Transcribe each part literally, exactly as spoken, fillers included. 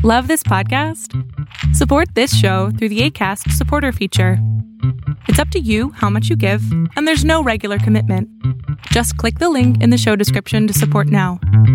Love this podcast? Support this show through the Acast supporter feature. It's up to you how much you give, and there's no regular commitment. Just click the link in the show description to support now.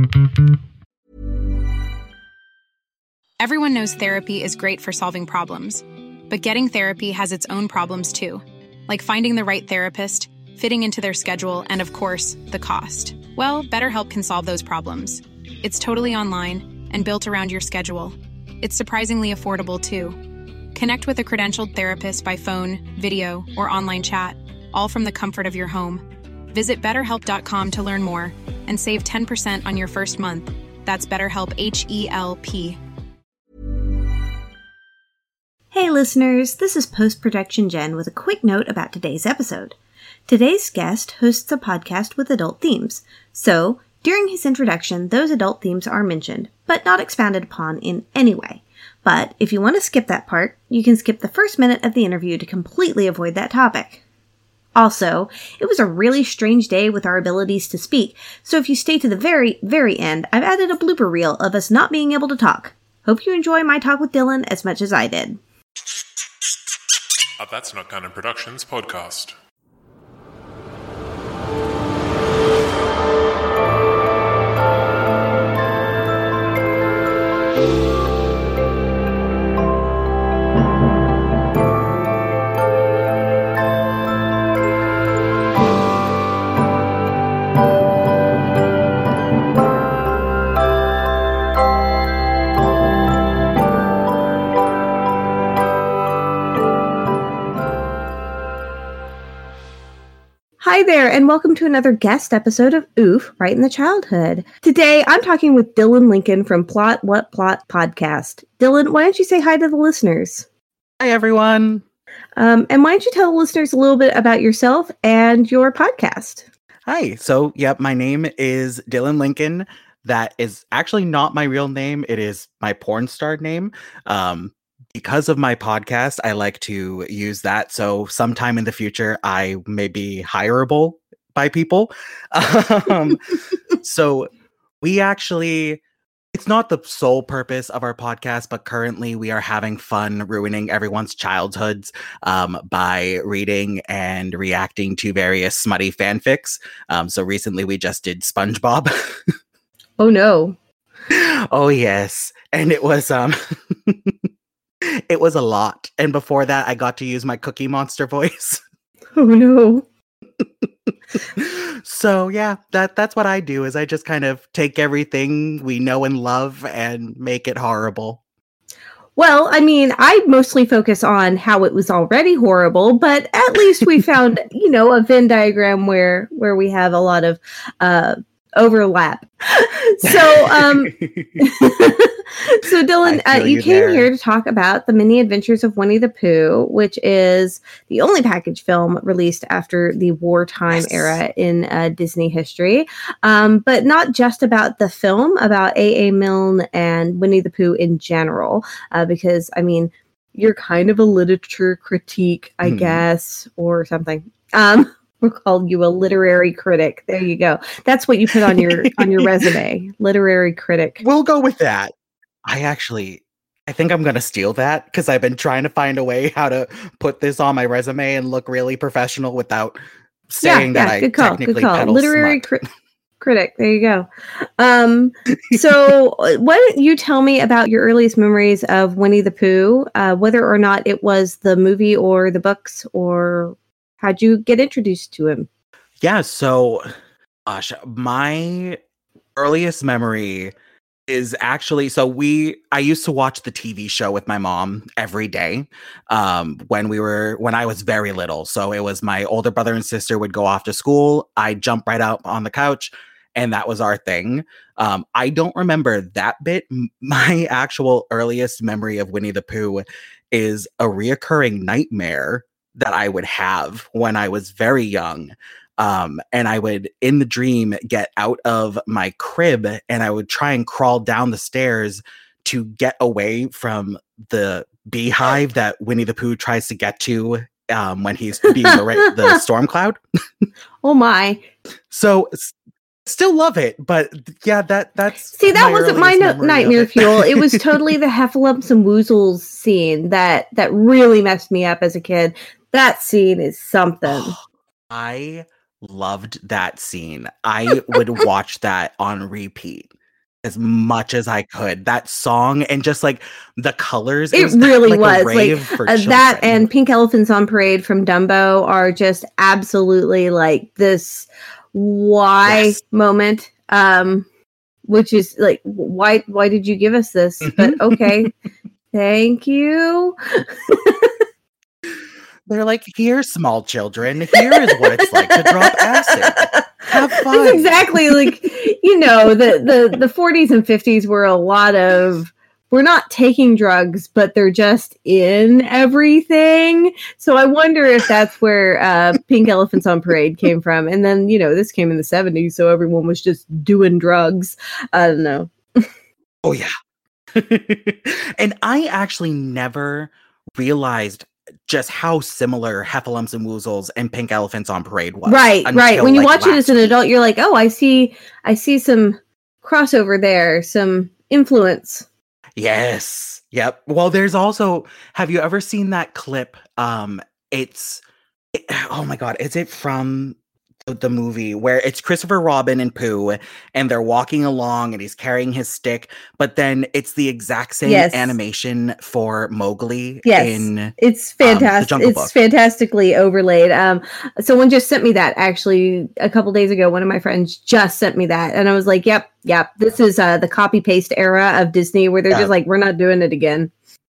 Everyone knows therapy is great for solving problems, but getting therapy has its own problems too, like finding the right therapist, fitting into their schedule, and of course, the cost. Well, BetterHelp can solve those problems. It's totally online and built around your schedule. It's surprisingly affordable too. Connect with a credentialed therapist by phone, video, or online chat, all from the comfort of your home. Visit better help dot com to learn more and save ten percent on your first month. That's BetterHelp, H E L P. Hey listeners, this is Post-Production Jen with a quick note about today's episode. Today's guest hosts a podcast with adult themes, so during his introduction, those adult themes are mentioned, but not expounded upon in any way. But if you want to skip that part, you can skip the first minute of the interview to completely avoid that topic. Also, it was a really strange day with our abilities to speak, so if you stay to the very, very end, I've added a blooper reel of us not being able to talk. Hope you enjoy my talk with Dylan as much as I did. A That's Not Canon Productions podcast. Hi there, and welcome to another guest episode of Oof, Right in the Childhood. Today, I'm talking with Dylan Lincoln from Plot What Plot podcast. Dylan, why don't you say hi to the listeners? Hi, everyone. Um, and why don't you tell the listeners a little bit about yourself and your podcast? Hi. So, yep, my name is Dylan Lincoln. That is actually not my real name. It is my porn star name. Um, Because of my podcast, I like to use that. So sometime in the future, I may be hireable by people. um, so we actually, it's not the sole purpose of our podcast, but currently we are having fun ruining everyone's childhoods um, by reading and reacting to various smutty fanfics. Um, so recently we just did SpongeBob. Oh, no. Oh, yes. And it was... um. It was a lot. And before that, I got to use my Cookie Monster voice. Oh, no. So, yeah, that that's what I do, is I just kind of take everything we know and love and make it horrible. Well, I mean, I mostly focus on how it was already horrible, but at least we found, you know, a Venn diagram where, where we have a lot of uh, overlap. So, um... So, Dylan, uh, you, you came there. here to talk about The Many Adventures of Winnie the Pooh, which is the only package film released after the wartime yes. era in uh, Disney history. Um, but not just about the film, about A A. Milne and Winnie the Pooh in general, uh, because, I mean, you're kind of a literature critique, I hmm. guess, or something. Um, we'll call you a literary critic. There you go. That's what you put on your on your resume, literary critic. We'll go with that. I actually, I think I'm going to steal that, because I've been trying to find a way how to put this on my resume and look really professional without saying yeah, that yeah, I good call, technically good call. peddle Literary smut. Cri- critic. There you go. Um, so why don't you tell me about your earliest memories of Winnie the Pooh, uh, whether or not it was the movie or the books, or how'd you get introduced to him? Yeah, so, gosh, my earliest memory is actually, so we, I used to watch the T V show with my mom every day um, when we were, when I was very little. So it was my older brother and sister would go off to school. I'd jump right out on the couch, and that was our thing. Um, I don't remember that bit. My actual earliest memory of Winnie the Pooh is a reoccurring nightmare that I would have when I was very young. Um, and I would, in the dream, get out of my crib, and I would try and crawl down the stairs to get away from the beehive that Winnie the Pooh tries to get to um, when he's being the, the storm cloud. Oh my. So Still love it, but yeah, that that's See, that my wasn't my earliest no- memory of nightmare it. fuel. It was totally the Heffalumps and Woozles scene that that really messed me up as a kid. That scene is something. I loved that scene. I would watch that on repeat as much as I could. That song and just like the colors. It, was really like a was like rave for uh, that, children. and Pink Elephants on Parade from Dumbo are just absolutely like this why Yes. moment. Um, which is like, why why did you give us this? Mhm. But okay, thank you. They're like, here, small children, here is what it's like to drop acid. Have fun. That's exactly like, you know, the, the, the forties and fifties were a lot of, we're not taking drugs, but they're just in everything. So I wonder if that's where uh, Pink Elephants on Parade came from. And then, you know, this came in the seventies, so everyone was just doing drugs. I don't know. Oh, yeah. And I actually never realized just how similar Heffalumps and Woozles and Pink Elephants on Parade was. Right, right. until, When you like, watch it as last an week. adult, you're like, oh, I see, I see some crossover there, some influence. Yes. Yep. Well, there's also, have you ever seen that clip? Um, it's, it- oh my God, is it from the, the movie where it's Christopher Robin and Pooh and they're walking along and he's carrying his stick, but then it's the exact same Yes. animation for Mowgli Yes. in It's um, The fantastic. Jungle It's Book. fantastically overlaid. Um, someone just sent me that actually a couple days ago. One of my friends just sent me that, and I was like, "Yep, yep. This is uh, the copy paste era of Disney, where they're Yeah. just like, we're not doing it again."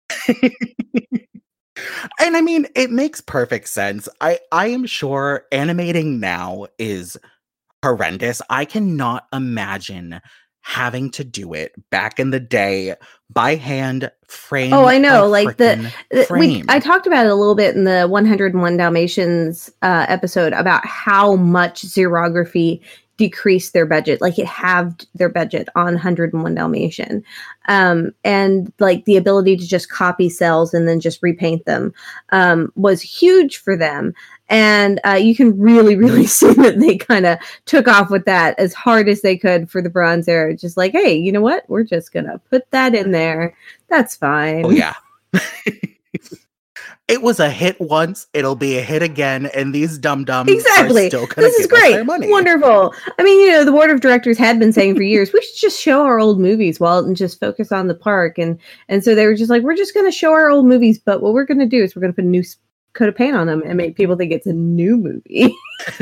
And I mean, it makes perfect sense. I I am sure animating now is horrendous. I cannot imagine having to do it back in the day by hand, frame. Oh, I know, by like the- frickin' Uh, We, frame. I talked about it a little bit in the one oh one Dalmatians uh, episode about how much xerography decreased their budget. Like it halved their budget on one oh one Dalmatian. Um, and like the ability to just copy cells and then just repaint them um, was huge for them. And uh, you can really, really see that they kind of took off with that as hard as they could for the Bronze Era. Just like, hey, you know what? We're just going to put that in there. That's fine. Oh yeah. It was a hit once, it'll be a hit again, and these dum-dums Exactly. are still gonna This is give us great. their money. Wonderful. I mean, you know, the board of directors had been saying for years, we should just show our old movies, Walt, and just focus on the park. And and so they were just like, we're just going to show our old movies, but what we're going to do is we're going to put a new s- coat of paint on them and make people think it's a new movie.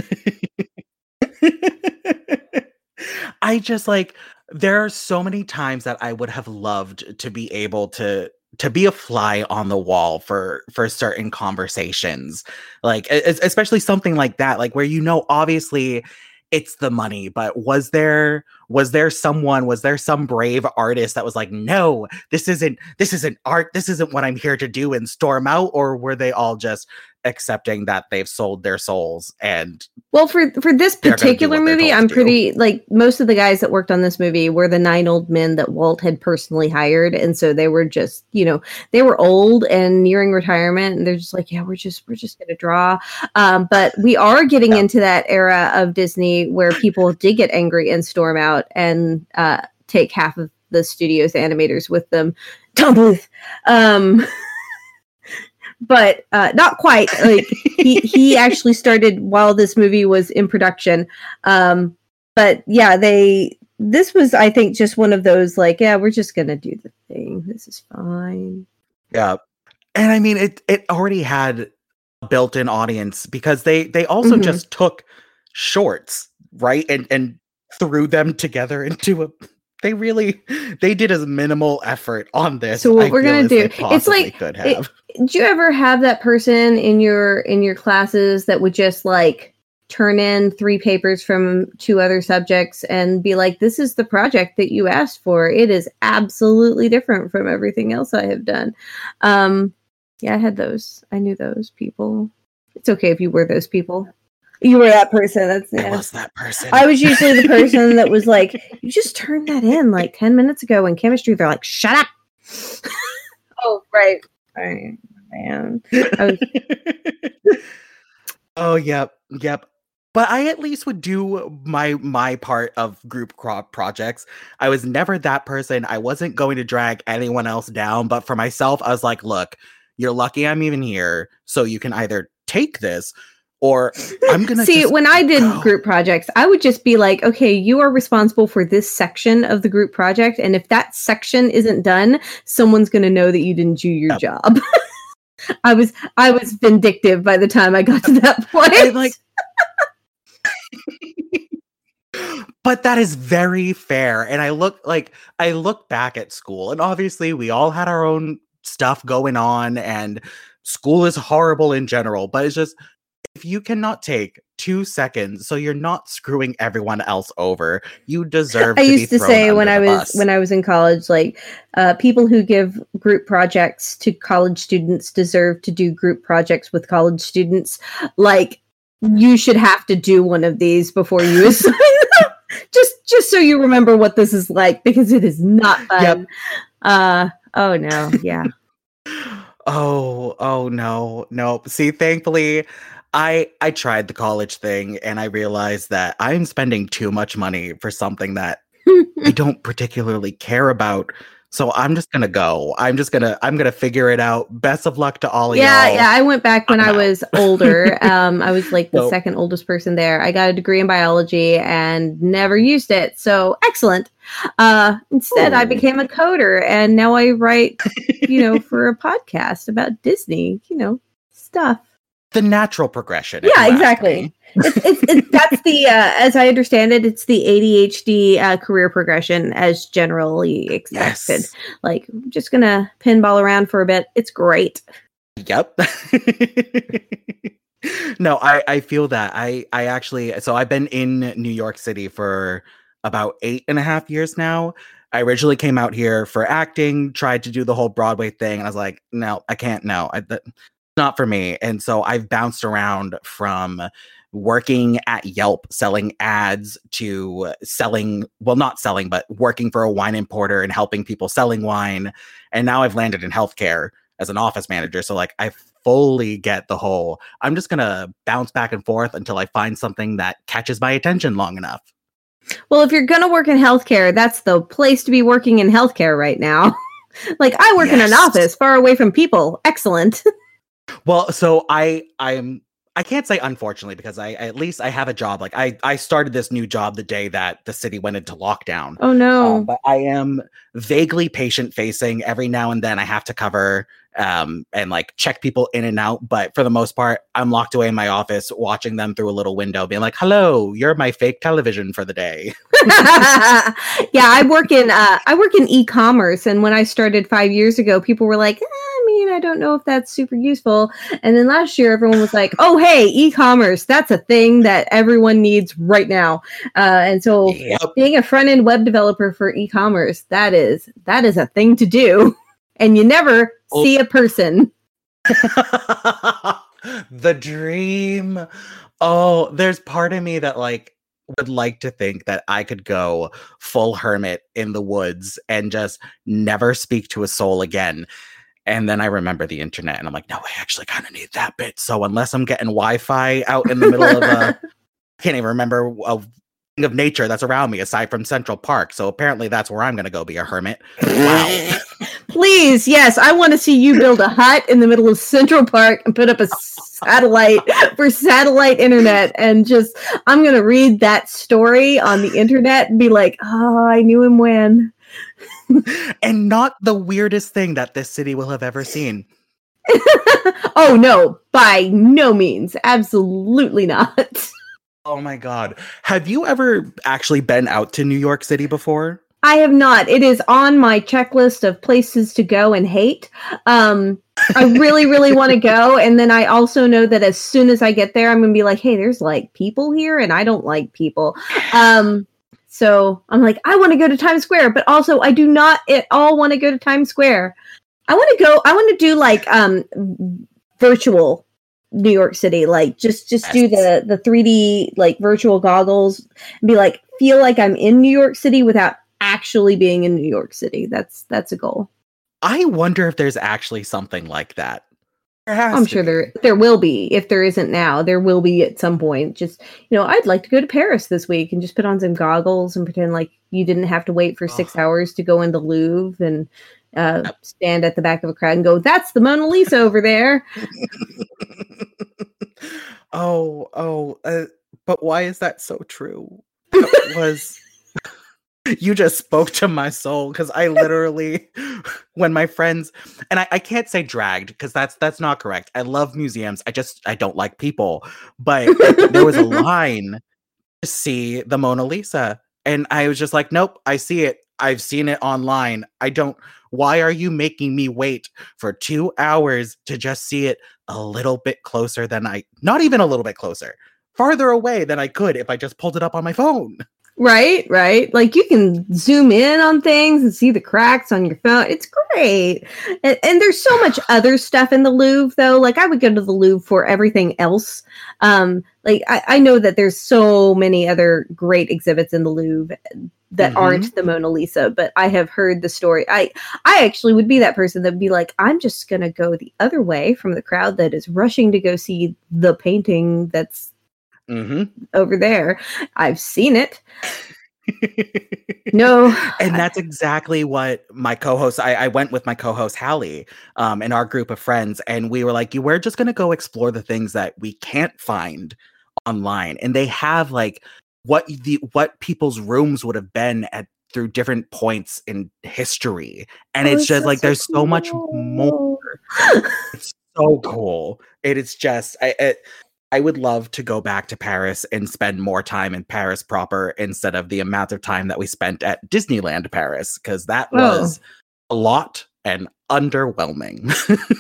I just like, there are so many times that I would have loved to be able to to be a fly on the wall for for certain conversations, like e- es- especially something like that, like where, you know, obviously it's the money, but was there was there someone was there some brave artist that was like, no, this isn't this isn't art, this isn't what I'm here to do, and storm out? Or were they all just accepting that they've sold their souls and Well, for for this They're gonna do particular what they're movie, told I'm to do. pretty like most of the guys that worked on this movie were the nine old men that Walt had personally hired, and so they were just, you know, they were old and nearing retirement, and they're just like, yeah, we're just we're just gonna draw. Um, but we are getting Yeah. into that era of Disney where people did get angry and storm out and uh, take half of the studio's animators with them. Tom Booth. Um, but uh, not quite. Like he he actually started while this movie was in production. Um, but yeah, they this was, I think, just one of those like, yeah, we're just gonna do the thing. This is fine. Yeah. And I mean, it it already had a built-in audience because they they also Mhm. just took shorts, right? And and threw them together into a they really they did as minimal effort on this. So what I we're feel gonna as they do- it's possibly like- could it- have. Did you ever have that person in your in your classes that would just like turn in three papers from two other subjects and be like, this is the project that you asked for. It is absolutely different from everything else I have done. Um, yeah, I had those. I knew those people. It's okay if you were those people. You were that person. That's I yeah. was that person. I was usually the person that was like, you just turned that in like ten minutes ago in chemistry. They're like, shut up. Oh, right. Right. Man. I was Oh, yep, yep. but I at least would do my my part of group cro- projects. I was never that person. I wasn't going to drag anyone else down, but for myself, I was like, look, you're lucky I'm even here, so you can either take this or I'm gonna see. just When I did go. group projects, I would just be like, okay, you are responsible for this section of the group project, and if that section isn't done, someone's gonna know that you didn't do your Yep. job. I was I was vindictive by the time I got to that point. And, like, but that is very fair. And I look like I look back at school, and obviously we all had our own stuff going on, and school is horrible in general, but it's just if you cannot take two seconds so you're not screwing everyone else over, you deserve I to used be to thrown say when under I the was bus. when I was in college, like uh, people who give group projects to college students deserve to do group projects with college students. Like you should have to do one of these before you assign them. just just so you remember what this is like, because it is not fun. Yep. Uh oh no, yeah. Oh, oh no, no. See, thankfully, I I tried the college thing and I realized that I'm spending too much money for something that I don't particularly care about. So I'm just gonna go. I'm just gonna I'm gonna figure it out. Best of luck to all of Yeah, y'all. yeah. I went back when I'm I out. was older. Um, I was like the So- second oldest person there. I got a degree in biology and never used it. So excellent. Uh, instead, I Ooh. became a coder, and now I write, you know, for a podcast about Disney, you know, stuff. The natural progression. if Yeah, you ask exactly. me. It's, it's, it's that's the uh, as I understand it, it's the A D H D uh, career progression as generally expected. Yes. Like, I'm just gonna pinball around for a bit. It's great. Yep. No, I, I feel that. I, I actually, so I've been in New York City for about eight and a half years now. I originally came out here for acting, tried to do the whole Broadway thing, and I was like, no, I can't, no, I, that, not for me. And so I've bounced around from working at Yelp, selling ads, to selling, well, not selling, but working for a wine importer and helping people selling wine. And now I've landed in healthcare as an office manager. So like I fully get the whole, I'm just going to bounce back and forth until I find something that catches my attention long enough. Well, if you're going to work in healthcare, that's the place to be working in healthcare right now. Like, I work in an Yes. office far away from people. Excellent. Well, so I I'm I can't say unfortunately, because I at least I have a job. Like I I started this new job the day that the city went into lockdown. Oh, no. Um, but I am vaguely patient facing. Every now and then I have to cover um, and like check people in and out. But for the most part, I'm locked away in my office watching them through a little window, being like, hello, you're my fake television for the day. Yeah, I work in uh, I work in e-commerce, and when I started five years ago, people were like, eh, "I mean, I don't know if that's super useful." And then last year, everyone was like, "Oh, hey, e-commerce, that's a thing that everyone needs right now." Uh, and so, Yep. being a front-end web developer for e-commerce, that is that is a thing to do, and you never Oh. see a person. The dream. Oh, there's part of me that like would like to think that I could go full hermit in the woods and just never speak to a soul again. And then I remember the internet and I'm like, no, I actually kind of need that bit. So unless I'm getting Wi-Fi out in the middle of a, I can't even remember a thing of nature that's around me aside from Central Park. So apparently that's where I'm going to go be a hermit. Wow. Please, yes, I want to see you build a hut in the middle of Central Park and put up a satellite for satellite internet, and just I'm gonna read that story on the internet and be like, oh, I knew him when. And not the weirdest thing that this city will have ever seen. Oh no, by no means, absolutely not. Oh my God. Have you ever actually been out to New York City before? I have not. It is on my checklist of places to go and hate. Um, I really, really want to go. And then I also know that as soon as I get there, I'm going to be like, hey, there's like people here and I don't like people. Um, so I'm like, I want to go to Times Square, but also I do not at all want to go to Times Square. I want to go, I want to do like um, virtual New York City, like just, just do the, the three D like virtual goggles and be like, feel like I'm in New York City without actually being in New York City. That's that's a goal. I wonder if there's actually something like that. I'm sure be. there there will be. If there isn't now, there will be at some point. Just, you know, I'd like to go to Paris this week and just put on some goggles and pretend like you didn't have to wait for six Oh. hours to go in the Louvre and uh, yep. stand at the back of a crowd and go, "That's the Mona Lisa over there." oh, oh, uh, but why is that so true? That was. You just spoke to my soul, because I literally, when my friends, and I, I can't say dragged, because that's that's not correct. I love museums. I just, I don't like people. But there was a line to see the Mona Lisa. And I was just like, nope, I see it. I've seen it online. I don't, why are you making me wait for two hours to just see it a little bit closer than I, not even a little bit closer, farther away than I could if I just pulled it up on my phone. Right, right. Like you can zoom in on things and see the cracks on your phone. It's great. And, and there's so much other stuff in the Louvre, though. Like I would go to the Louvre for everything else. Um, like I, I know that there's so many other great exhibits in the Louvre that mm-hmm. aren't the Mona Lisa, but I have heard the story. I, I actually would be that person that would be like, I'm just going to go the other way from the crowd that is rushing to go see the painting that's Mm-hmm. over there. I've seen it. No. And that's exactly what my co-host, I, I went with my co-host Hallie um, and our group of friends, and we were like, we're just going to go explore the things that we can't find online. And they have like what the what people's rooms would have been at through different points in history. And oh, it's just like, so there's cool. so much more. It's so cool. It is just, I, it, I would love to go back to Paris and spend more time in Paris proper instead of the amount of time that we spent at Disneyland Paris, because that was oh. a lot and underwhelming.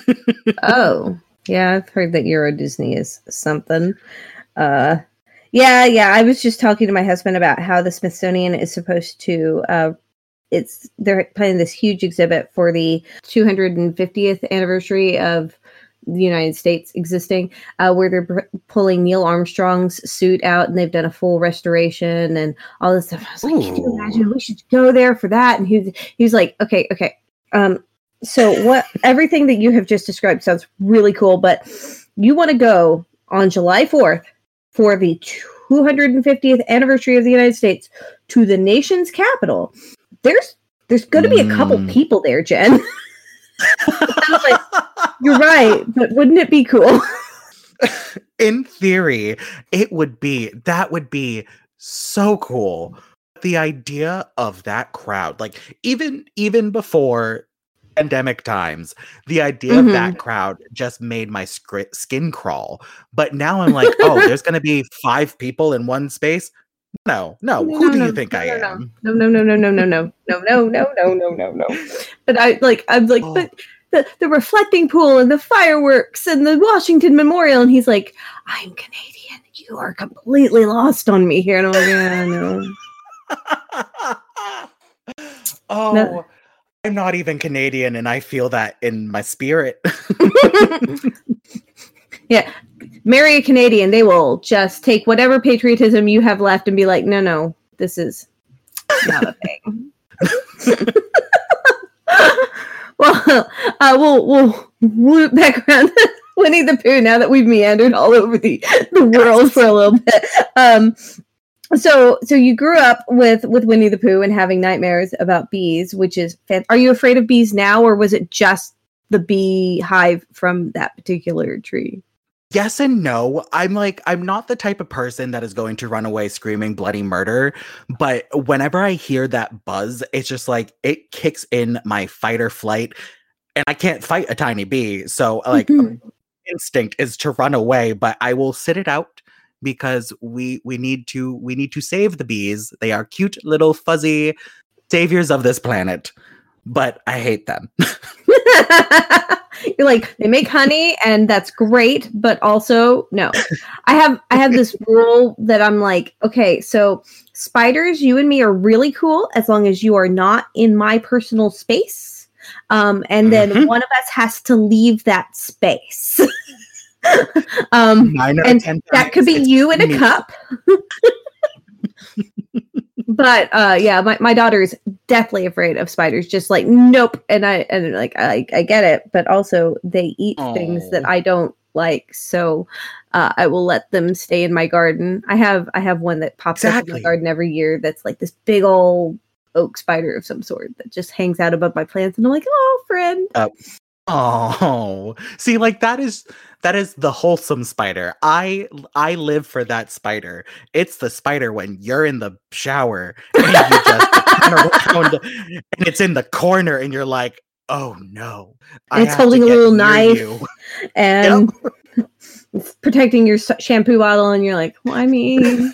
Oh, yeah, I've heard that Euro Disney is something. Uh, yeah, yeah, I was just talking to my husband about how the Smithsonian is supposed to, uh, it's they're planning this huge exhibit for the two hundred fiftieth anniversary of the United States existing, uh, where they're pr- pulling Neil Armstrong's suit out and they've done a full restoration and all this stuff. I was like, Ooh. Can you imagine? We should go there for that. And he was, he was like, okay, okay. Um, so what, everything that you have just described sounds really cool, but you want to go on July fourth for the two hundred fiftieth anniversary of the United States to the nation's capital. There's, there's going to be a couple mm. people there, Jen. Like, you're right, but wouldn't it be cool? In theory, it would be. That would be so cool. The idea of that crowd, like even even before pandemic times, the idea mm-hmm. of that crowd just made my sc- skin crawl. But now I'm like, oh, there's going to be five people in one space. No, no. no Who no, do no, you think no, I no, am? No, no, no, no, no, no, no, no, no, no, no, no, no, no. But I like, I'm like, oh. but the the reflecting pool and the fireworks and the Washington Memorial, and he's like, I'm Canadian. You are completely lost on me here, and I'm like, yeah, no. Oh, no. I'm not even Canadian, and I feel that in my spirit. Yeah. Marry a Canadian, they will just take whatever patriotism you have left and be like, no, no, this is not a thing. Well, uh, we'll we'll loop back around to Winnie the Pooh now that we've meandered all over the, the world for a little bit. Um, so so you grew up with, with Winnie the Pooh and having nightmares about bees, which is fan- are you afraid of bees now, or was it just the bee hive from that particular tree? Yes and no. I'm like, I'm not the type of person that is going to run away screaming bloody murder. But whenever I hear that buzz, it's just like, it kicks in my fight or flight. And I can't fight a tiny bee. So like, mm-hmm. instinct is to run away, but I will sit it out because we we need to we need to save the bees. They are cute little fuzzy saviors of this planet. But I hate them. You're like, they make honey and that's great, but also no. I have I have this rule that I'm like, okay, so spiders, you and me are really cool as long as you are not in my personal space. Um, and then mm-hmm. one of us has to leave that space. um, and that could be you in a cup. But uh yeah, my, my daughter is deathly afraid of spiders, just like nope. And I and like I, I get it, but also they eat Aw. things that I don't like, so uh, I will let them stay in my garden. I have I have one that pops up in Exactly. my garden every year that's like this big old oak spider of some sort that just hangs out above my plants, and I'm like, oh friend. Uh, oh, see, like that is that is the wholesome spider. I I live for that spider. It's the spider when you're in the shower and you just turn around and it's in the corner and you're like, oh no, I It's have to holding a get little near knife. you. And it's protecting your s- shampoo bottle, and you're like, well, I mean,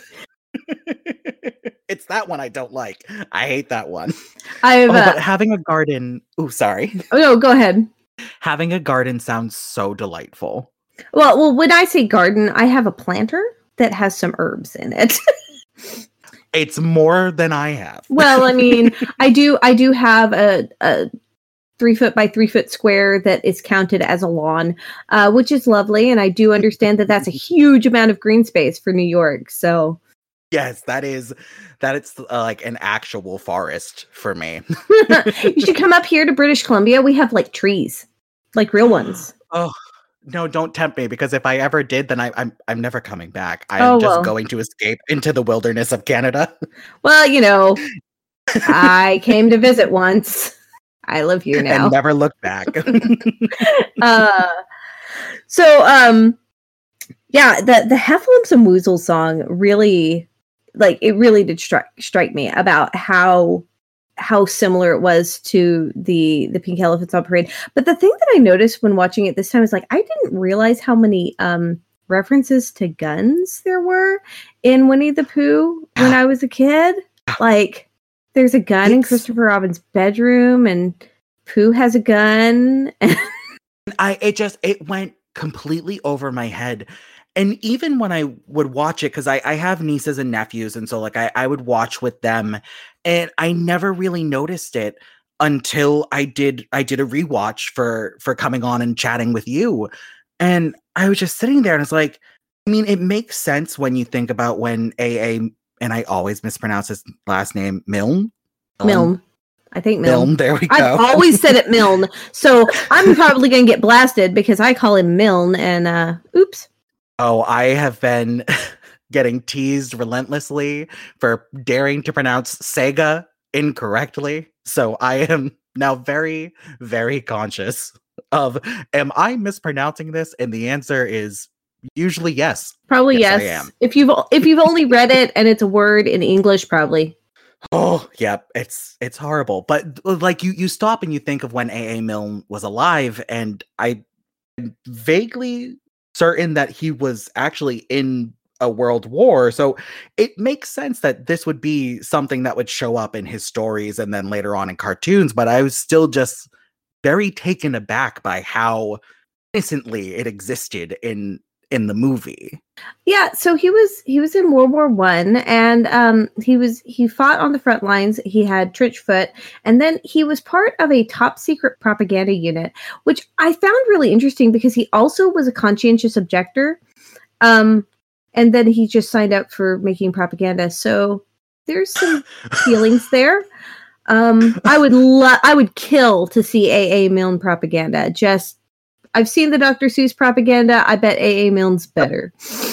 It's that one I don't like. I hate that one. I've Oh, uh, but having a garden. Oh, sorry. oh no, go ahead. Having a garden sounds so delightful. Well, well, when I say garden, I have a planter that has some herbs in it. It's more than I have. Well, I mean, I do, I do have a, a three foot by three foot square that is counted as a lawn, uh, which is lovely, and I do understand that that's a huge amount of green space for New York. So, Yes, that is that it's uh, like an actual forest for me. you should come up here to British Columbia. We have like trees, like real ones. Oh no, don't tempt me, because if I ever did, then I, I'm I'm never coming back. I'm Oh, just well. going to escape into the wilderness of Canada. Well, you know, I came to visit once. I live here now. And never look back. uh, so, um, yeah, the the Heffalumps and Woozle song really, like, it really did strike strike me about how how similar it was to the the Pink Elephants on Parade. But the thing that I noticed when watching it this time is like I didn't realize how many um references to guns there were in Winnie the Pooh when I was a kid. Like, there's a gun in It's- Christopher Robin's bedroom, and Pooh has a gun. And I it just it went completely over my head. And even when I would watch it, because I, I have nieces and nephews, and so like I, I would watch with them, and I never really noticed it until I did I did a rewatch for for coming on and chatting with you. And I was just sitting there and it's like, I mean, it makes sense when you think about when A A, and I always mispronounce his last name, Milne. Milne. I think Milne. Milne, there we go. I've always said it Milne, so I'm probably going to get blasted because I call him Milne, and uh, oops. Oh, I have been getting teased relentlessly for daring to pronounce Sega incorrectly. So I am now very, very conscious of, am I mispronouncing this? And the answer is usually yes. Probably Yes, yes. I am. If you've if you've only read it and it's a word in English, probably. Oh, yeah, it's it's horrible. But like you you stop and you think of when A A Milne was alive, and I am vaguely certain that he was actually in a world war. So it makes sense that this would be something that would show up in his stories and then later on in cartoons. But I was still just very taken aback by how innocently it existed in in the movie. Yeah, so he was he was in World War One, and um, he was he fought on the front lines. He had trench foot, and then he was part of a top secret propaganda unit, which I found really interesting because he also was a conscientious objector, um, and then he just signed up for making propaganda. So there's some feelings there. Um, I would lo- I would kill to see A A Milne propaganda. Just I've seen the Doctor Seuss propaganda. I bet A A Milne's better.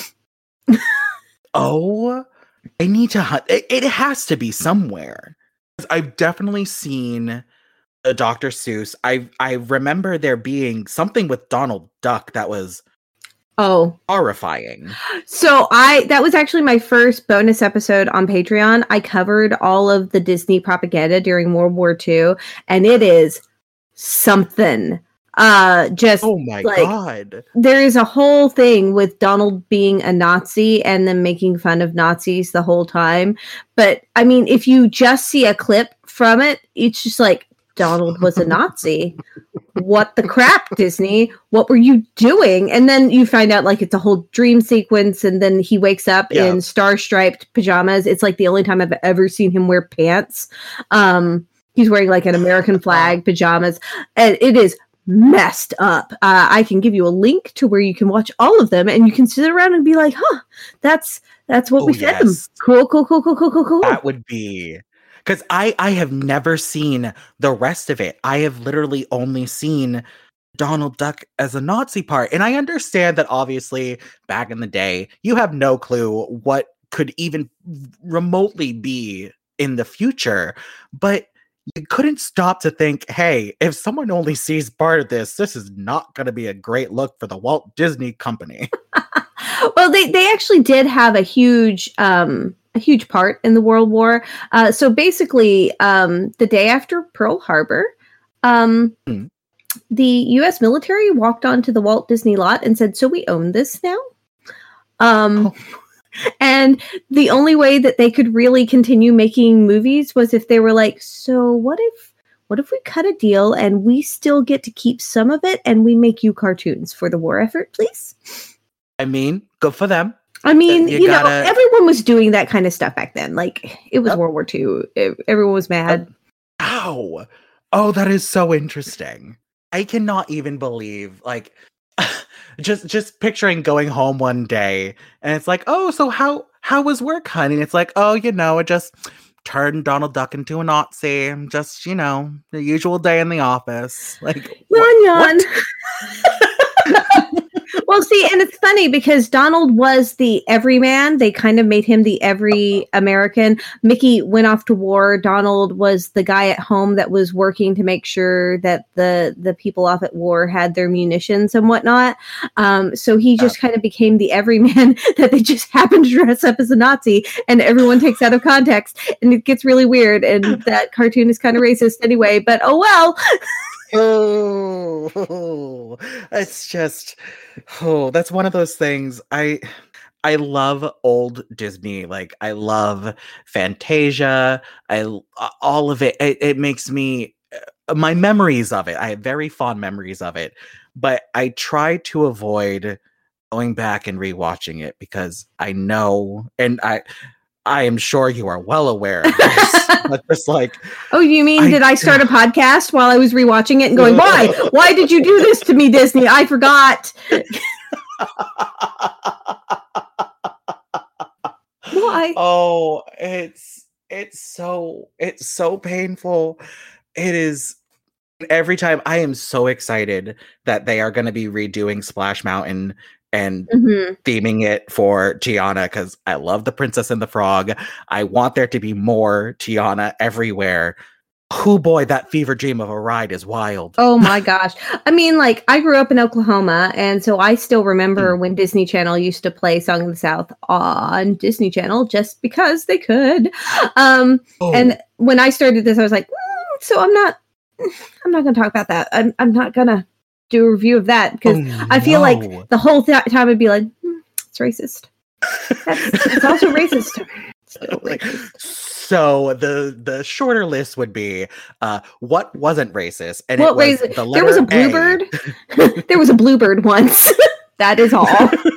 Oh, I need to hunt. It, it has to be somewhere. I've definitely seen a Doctor Seuss. I I remember there being something with Donald Duck that was Oh, horrifying. so I that was actually my first bonus episode on Patreon. I covered all of the Disney propaganda during World War Two, and it is something. Uh, just Oh my like, god. there is a whole thing with Donald being a Nazi and then making fun of Nazis the whole time. But I mean, if you just see a clip from it, it's just like, Donald was a Nazi. What the crap, Disney? What were you doing? And then you find out like it's a whole dream sequence, and then he wakes up Yeah. in star-striped pajamas. It's like the only time I've ever seen him wear pants. Um, he's wearing like an American flag pajamas, and it is messed up. Uh, I can give you a link to where you can watch all of them, and you can sit around and be like, "Huh, that's that's what Oh, we fed them." yes. Cool, cool, cool, cool, cool, cool, cool. That would be because I I have never seen the rest of it. I have literally only seen Donald Duck as a Nazi part. And I understand that obviously back in the day, you have no clue what could even remotely be in the future. But you couldn't stop to think, hey, if someone only sees part of this, this is not going to be a great look for the Walt Disney Company. Well, they, they actually did have a huge um, a huge part in the World War. Uh, so basically, um, the day after Pearl Harbor, um, Hmm. the U S military walked onto the Walt Disney lot and said, "So we own this now." Um, Oh. And the only way that they could really continue making movies was if they were like, "So what if what if we cut a deal and we still get to keep some of it and we make you cartoons for the war effort, please?" I mean, good for them. I mean, You you, know, gotta- everyone was doing that kind of stuff back then. Like, it was Yep. World War Two. It- everyone was mad. Ow. Oh, that is so interesting. I cannot even believe, like, just just picturing going home one day and it's like, oh, so how how was work, honey? And it's like, oh, you know, it just turned Donald Duck into a Nazi. Just, you know, the usual day in the office. Like, Yawn, yawn. what? Well, see, and it's funny because Donald was the everyman. They kind of made him the every American. Mickey went off to war. Donald was the guy at home that was working to make sure that the the people off at war had their munitions and whatnot. Um, so he just kind of became the everyman that they just happened to dress up as a Nazi, and everyone takes out of context, and it gets really weird. And that cartoon is kind of racist anyway. But oh well. Oh, it's just, oh, that's one of those things. I I love old Disney. Like, I love Fantasia. I l- all of it. It, it makes me uh, my memories of it. I have very fond memories of it, but I try to avoid going back and rewatching it because I know, and I I am sure you are well aware of this. But just like, Oh, you mean I- did I start a podcast while I was rewatching it and going, why? Why did you do this to me, Disney? I forgot. Why? oh, it's it's so it's so painful. It is every time. I am so excited that they are going to be redoing Splash Mountain and Mhm. theming it for Tiana because I love the Princess and the Frog. I want there to be more Tiana everywhere. Oh boy, that fever dream of a ride is wild. Oh my gosh. I mean, like, I grew up in Oklahoma, and so I still remember when Disney Channel used to play Song of the South on Disney Channel just because they could. Um, Oh, and when I started this, I was like, mm, so I'm not I'm not gonna talk about that. I'm I'm not gonna do a review of that because oh, I feel no. like the whole th- time I'd be like, hmm, it's racist. That's, it's also racist. Still Like, racist. so the the shorter list would be uh what wasn't racist, and What it was racist? the There was a letter A. bluebird. There was a bluebird once. That is all.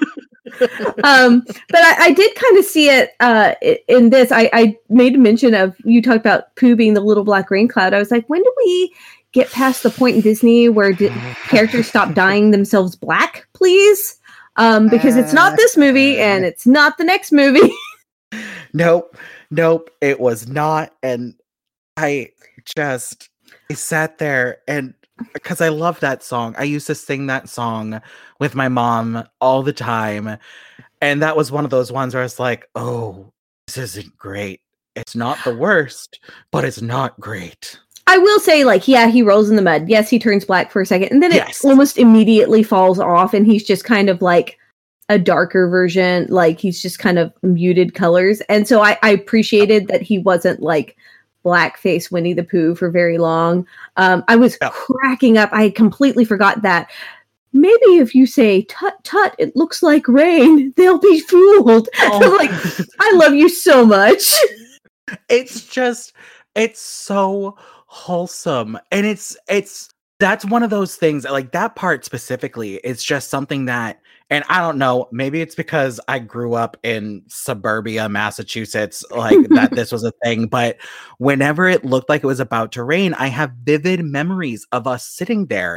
um, but I, I did kind of see it uh, i- in this. I, I made a mention of, you talked about Pooh being the little black rain cloud. I was like, when do we get past the point in Disney where di- characters stop dyeing themselves black, please? Um, because it's not this movie and it's not the next movie. Nope, nope, it was not. And I just I sat there and because I love that song. I used to sing that song with my mom all the time. And that was one of those ones where I was like, oh, this isn't great. It's not the worst, but it's not great. I will say, like, yeah, he rolls in the mud. Yes, he turns black for a second, and then it Yes. almost immediately falls off, and he's just kind of like a darker version. Like, he's just kind of muted colors. And so I, I appreciated that he wasn't like blackface Winnie the Pooh for very long. Um, I was Yeah. cracking up. I had completely forgot that. Maybe if you say, tut, tut, it looks like rain, they'll be fooled. I'm like, I love you so much. it's just it's so wholesome, and it's it's that's one of those things that, like, that part specifically is just something that, and I don't know, maybe it's because I grew up in suburbia Massachusetts, like that this was a thing, but whenever it looked like it was about to rain, I have vivid memories of us sitting there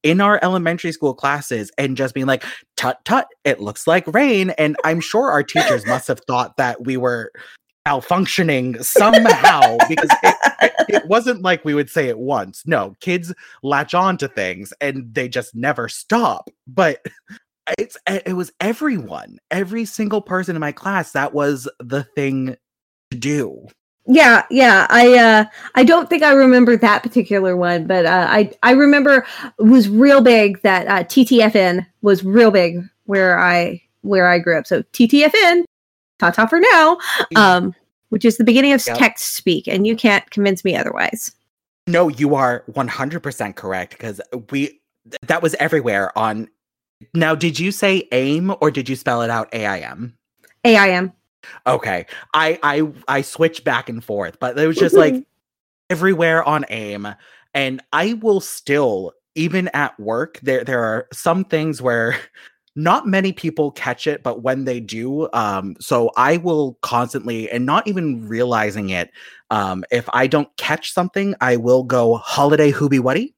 in our elementary school classes and just being like, tut tut, it looks like rain. And I'm sure our teachers must have thought that we were malfunctioning somehow because it, it, it wasn't like we would say it once. No, kids latch on to things and they just never stop. But it's it was everyone, every single person in my class. That was the thing to do. Yeah, yeah. I uh I don't think I remember that particular one, but uh, I I remember it was real big that uh, T T F N was real big where I where I grew up. So T T F N, ta-ta for now, um, which is the beginning of yep. text speak, and you can't convince me otherwise. No, you are one hundred percent correct because we that was everywhere on. Now, did you say AIM or did you spell it out A I M? A I M. Okay, I I I switch back and forth, but it was just like everywhere on AIM, and I will still, even at work, there there are some things where not many people catch it, but when they do, um, so I will constantly, and not even realizing it, um, if I don't catch something, I will go holiday hoobie wuddy,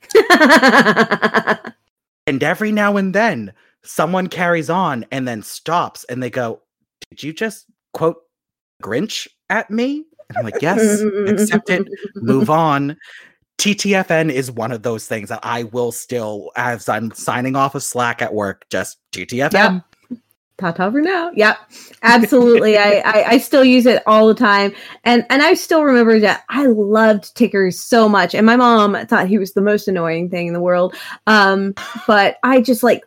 and every now and then someone carries on and then stops, and they go, did you just quote Grinch at me? And I'm like, yes, accept it, move on. T T F N is one of those things that I will still, as I'm signing off of Slack at work, just T T F N. Yep. Ta-ta for now. Yep, absolutely. I, I I still use it all the time. And and I still remember that I loved Tiggers so much. And my mom thought he was the most annoying thing in the world. Um, but I just like...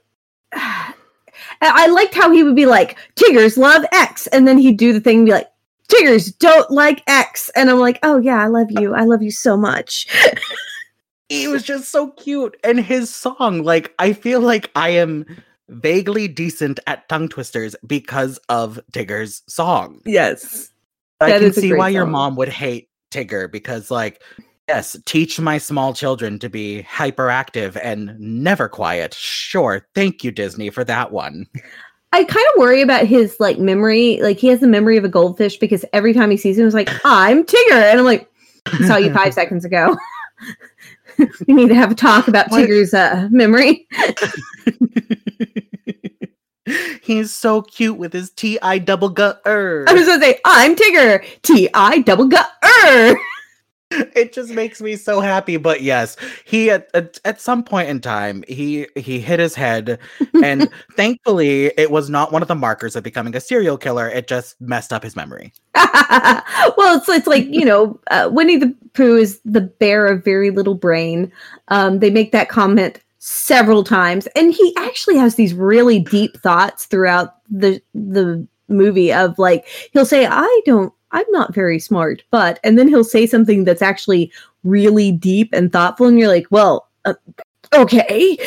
I liked how he would be like, Tiggers love X. And then he'd do the thing and be like, Tiggers don't like X. And I'm like, oh yeah, I love you. I love you so much. He was just so cute. And his song, like, I feel like I am vaguely decent at tongue twisters because of Tigger's song. Yes. I can see why song. Your mom would hate Tigger because, like, yes, teach my small children to be hyperactive and never quiet. Sure. Thank you, Disney, for that one. I kind of worry about his like memory. Like he has the memory of a goldfish because every time he sees him, he's like, I'm Tigger. And I'm like, I saw you five seconds ago. We need to have a talk about what? Tigger's uh, memory. He's so cute with his T I double G er. I was going to say, I'm Tigger. T I double G er. It just makes me so happy. But yes, he at, at at some point in time he he hit his head, and thankfully it was not one of the markers of becoming a serial killer. It just messed up his memory. Well, it's it's like, you know, uh, Winnie the Pooh is the bear of very little brain. Um, they make that comment several times, and he actually has these really deep thoughts throughout the the movie of like he'll say, I don't I'm not very smart, but, and then he'll say something that's actually really deep and thoughtful. And you're like, well, uh, okay.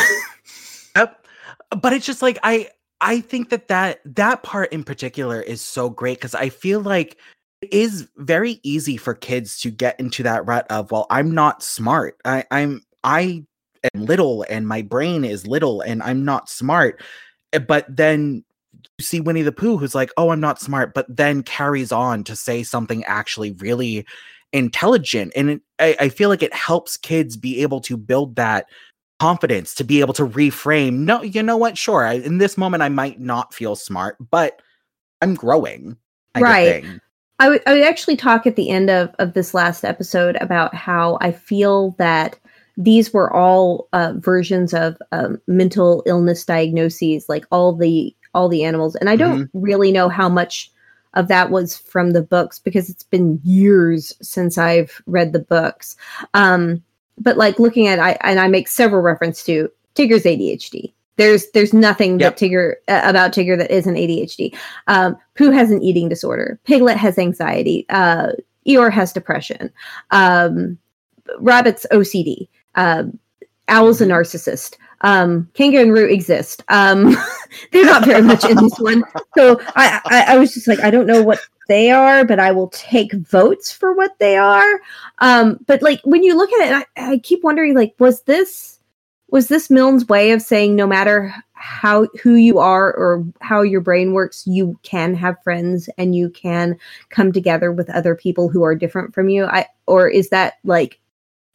Yep. But it's just like, I, I think that, that that part in particular is so great. Cause I feel like it is very easy for kids to get into that rut of, well, I'm not smart. I, I'm, I am little and my brain is little and I'm not smart. But then you see Winnie the Pooh, who's like, oh, I'm not smart, but then carries on to say something actually really intelligent. And it, I, I feel like it helps kids be able to build that confidence, to be able to reframe. No, you know what? Sure. I, in this moment, I might not feel smart, but I'm growing. Right. I would, I would actually talk at the end of, of this last episode about how I feel that these were all uh, versions of um, mental illness diagnoses, like all the all the animals. And I don't mm-hmm. really know how much of that was from the books because it's been years since I've read the books. Um, but like looking at, I and I make several reference to Tigger's A D H D. There's there's nothing yep. that Tigger uh, about Tigger that isn't A D H D. Um, Pooh has an eating disorder. Piglet has anxiety. Uh, Eeyore has depression. Um, Rabbit's O C D. Uh, Owl's a narcissist. Um, Kangaroo exist. Um, they're not very much in this one. So I, I, I was just like, I don't know what they are, but I will take votes for what they are. Um, but like when you look at it, I, I keep wondering, like, was this was this Milne's way of saying no matter how who you are or how your brain works, you can have friends and you can come together with other people who are different from you? I or is that like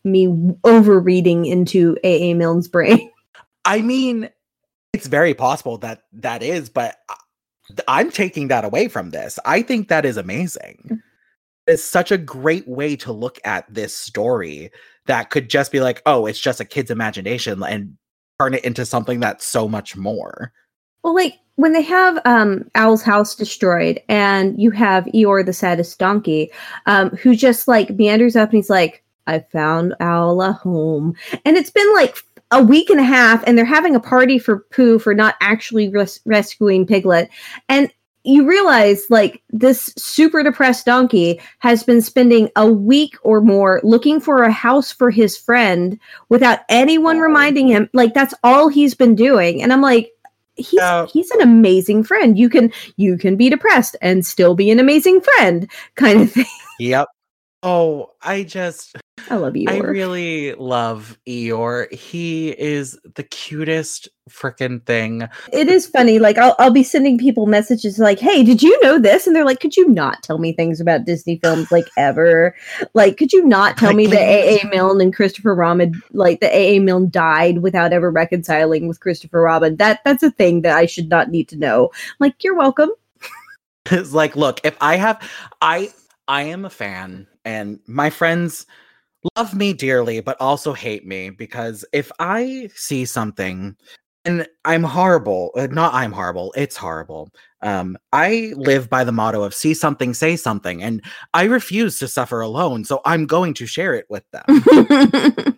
me overreading into A A. Milne's brain. I mean, it's very possible that that is, but I'm taking that away from this. I think that is amazing. It's such a great way to look at this story that could just be like, oh, it's just a kid's imagination, and turn it into something that's so much more. Well, like when they have um, Owl's house destroyed and you have Eeyore the saddest donkey, um, who just like meanders up and he's like, I found Owl a home. And it's been like a week and a half and they're having a party for Pooh for not actually res- rescuing Piglet. And you realize like this super depressed donkey has been spending a week or more looking for a house for his friend without anyone reminding him. Like that's all he's been doing. And I'm like, he's uh, he's an amazing friend. You can you can be depressed and still be an amazing friend kind of thing. Yep. Oh, I just I love Eeyore. I really love Eeyore. He is the cutest freaking thing. It is funny. Like I'll I'll be sending people messages like, "Hey, did you know this?" And they're like, "Could you not tell me things about Disney films like ever? Like, could you not tell me that A A. Milne and Christopher Robin, like the A A. Milne died without ever reconciling with Christopher Robin? That that's a thing that I should not need to know." I'm like, you're welcome. It's like, look, if I have, I I am a fan. And my friends love me dearly, but also hate me because if I see something and I'm horrible, uh, not I'm horrible, it's horrible. Um, I live by the motto of see something, say something, and I refuse to suffer alone. So I'm going to share it with them.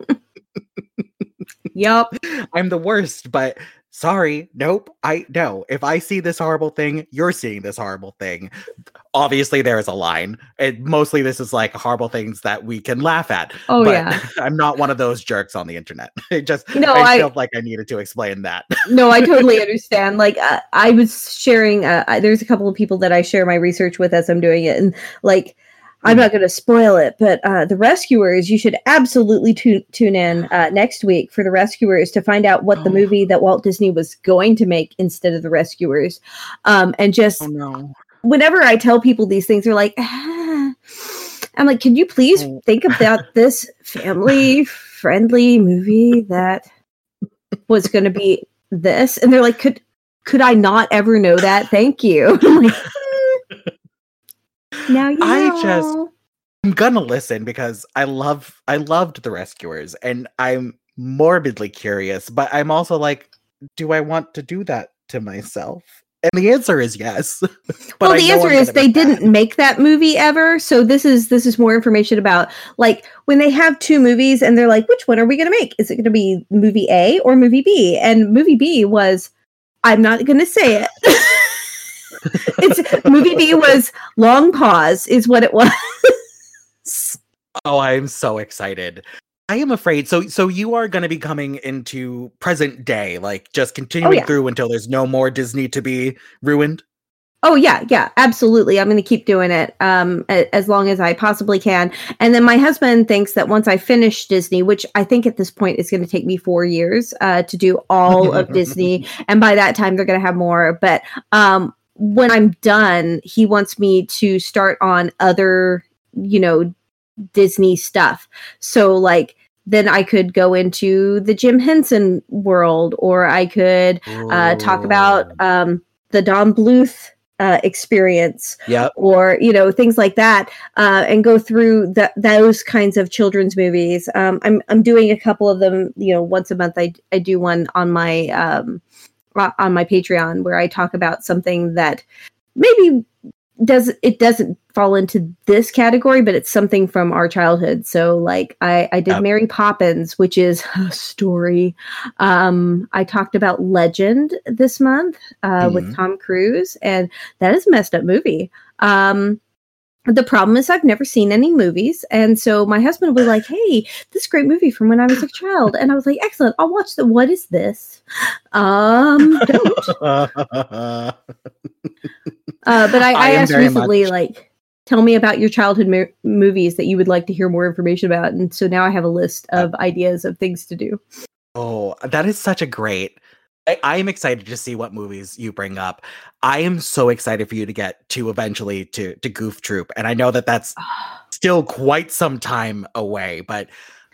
Yup. I'm the worst, but sorry, nope. I no. If I see this horrible thing, you're seeing this horrible thing. Obviously, there is a line. And mostly, this is like horrible things that we can laugh at. Oh but yeah, I'm not one of those jerks on the internet. It just no, I, I felt like I needed to explain that. No, I totally understand. Like uh, I was sharing. Uh, I, there's a couple of people that I share my research with as I'm doing it, and like. I'm not going to spoil it, but uh, The Rescuers, you should absolutely tu- tune in uh, next week for The Rescuers to find out what oh. the movie that Walt Disney was going to make instead of The Rescuers. Um, and just oh, no. whenever I tell people these things, they're like, ah. I'm like, can you please oh. think about this family-friendly movie that was going to be this? And they're like, could could I not ever know that? Thank you. I'm like, Now you know. I just I'm gonna listen because I love I loved The Rescuers and I'm morbidly curious, but I'm also like, do I want to do that to myself? And the answer is yes. But well, the answer is they didn't that. make that movie ever. So this is this is more information about like when they have two movies and they're like, which one are we gonna make? Is it gonna be movie A or movie B? And movie B was, I'm not gonna say it. It's movie B was Long Pause is what it was. Oh, I'm so excited. I am afraid. So so you are going to be coming into present day, like just continuing oh, yeah. through until there's no more Disney to be ruined? Oh, yeah, yeah, absolutely. I'm going to keep doing it um, as long as I possibly can. And then my husband thinks that once I finish Disney, which I think at this point is going to take me four years uh, to do all of Disney. And by that time, they're going to have more. But um, when I'm done, he wants me to start on other, you know, Disney stuff. So like, then I could go into the Jim Henson world, or I could uh, talk about um, the Don Bluth uh, experience, yep. or, you know, things like that, uh, and go through the, those kinds of children's movies. Um, I'm I'm doing a couple of them, you know, once a month. I I do one on my um, on my Patreon where I talk about something that maybe does it doesn't fall into this category, but it's something from our childhood. So like I, I did yep. Mary Poppins, which is a story. Um, I talked about Legend this month uh, mm-hmm. with Tom Cruise, and that is a messed up movie. Um, the problem is I've never seen any movies. And so my husband will be like, hey, this is a great movie from when I was a child. And I was like, excellent. I'll watch the, what is this? Um, don't. uh, but I, I, I asked recently, much... like, tell me about your childhood mo- movies that you would like to hear more information about. And so now I have a list of uh, ideas of things to do. Oh, that is such a great... I, I am excited to see what movies you bring up. I am so excited for you to get to eventually to, to Goof Troop. And I know that that's still quite some time away, but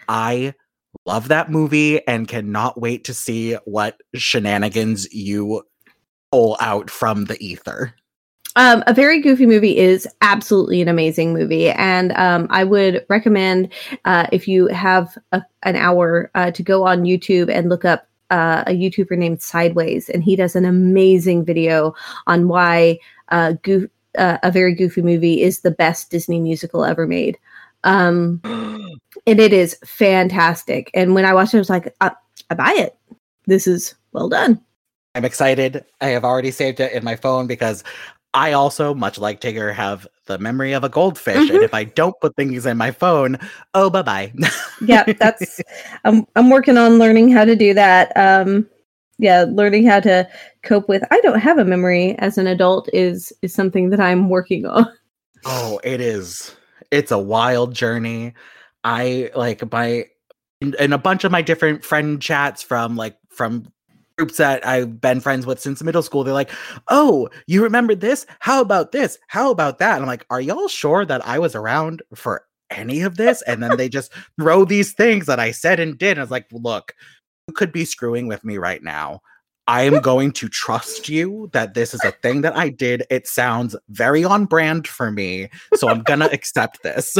I love that movie and cannot wait to see what shenanigans you pull out from the ether. Um, A Very Goofy Movie is absolutely an amazing movie, and um, I would recommend uh, if you have a, an hour uh, to go on YouTube and look up uh, a YouTuber named Sideways, and he does an amazing video on why uh, Goof, uh, A Very Goofy Movie is the best Disney musical ever made. Um, and it is fantastic. And when I watched it, I was like, I, I buy it. This is well done. I'm excited. I have already saved it in my phone because I also, much like Tigger, have the memory of a goldfish. Mm-hmm. And if I don't put things in my phone, oh, bye-bye. Yeah, that's, I'm, I'm working on learning how to do that. Um, yeah, learning how to cope with, I don't have a memory as an adult is, is something that I'm working on. Oh, it is. It's a wild journey. I like my, in, in a bunch of my different friend chats from like, from groups that I've been friends with since middle school, they're like, oh, you remember this? How about this? How about that? And I'm like, are y'all sure that I was around for any of this? And then they just throw these things that I said and did. And I was like, look, you could be screwing with me right now. I am going to trust you that this is a thing that I did. It sounds very on brand for me. So I'm going to accept this.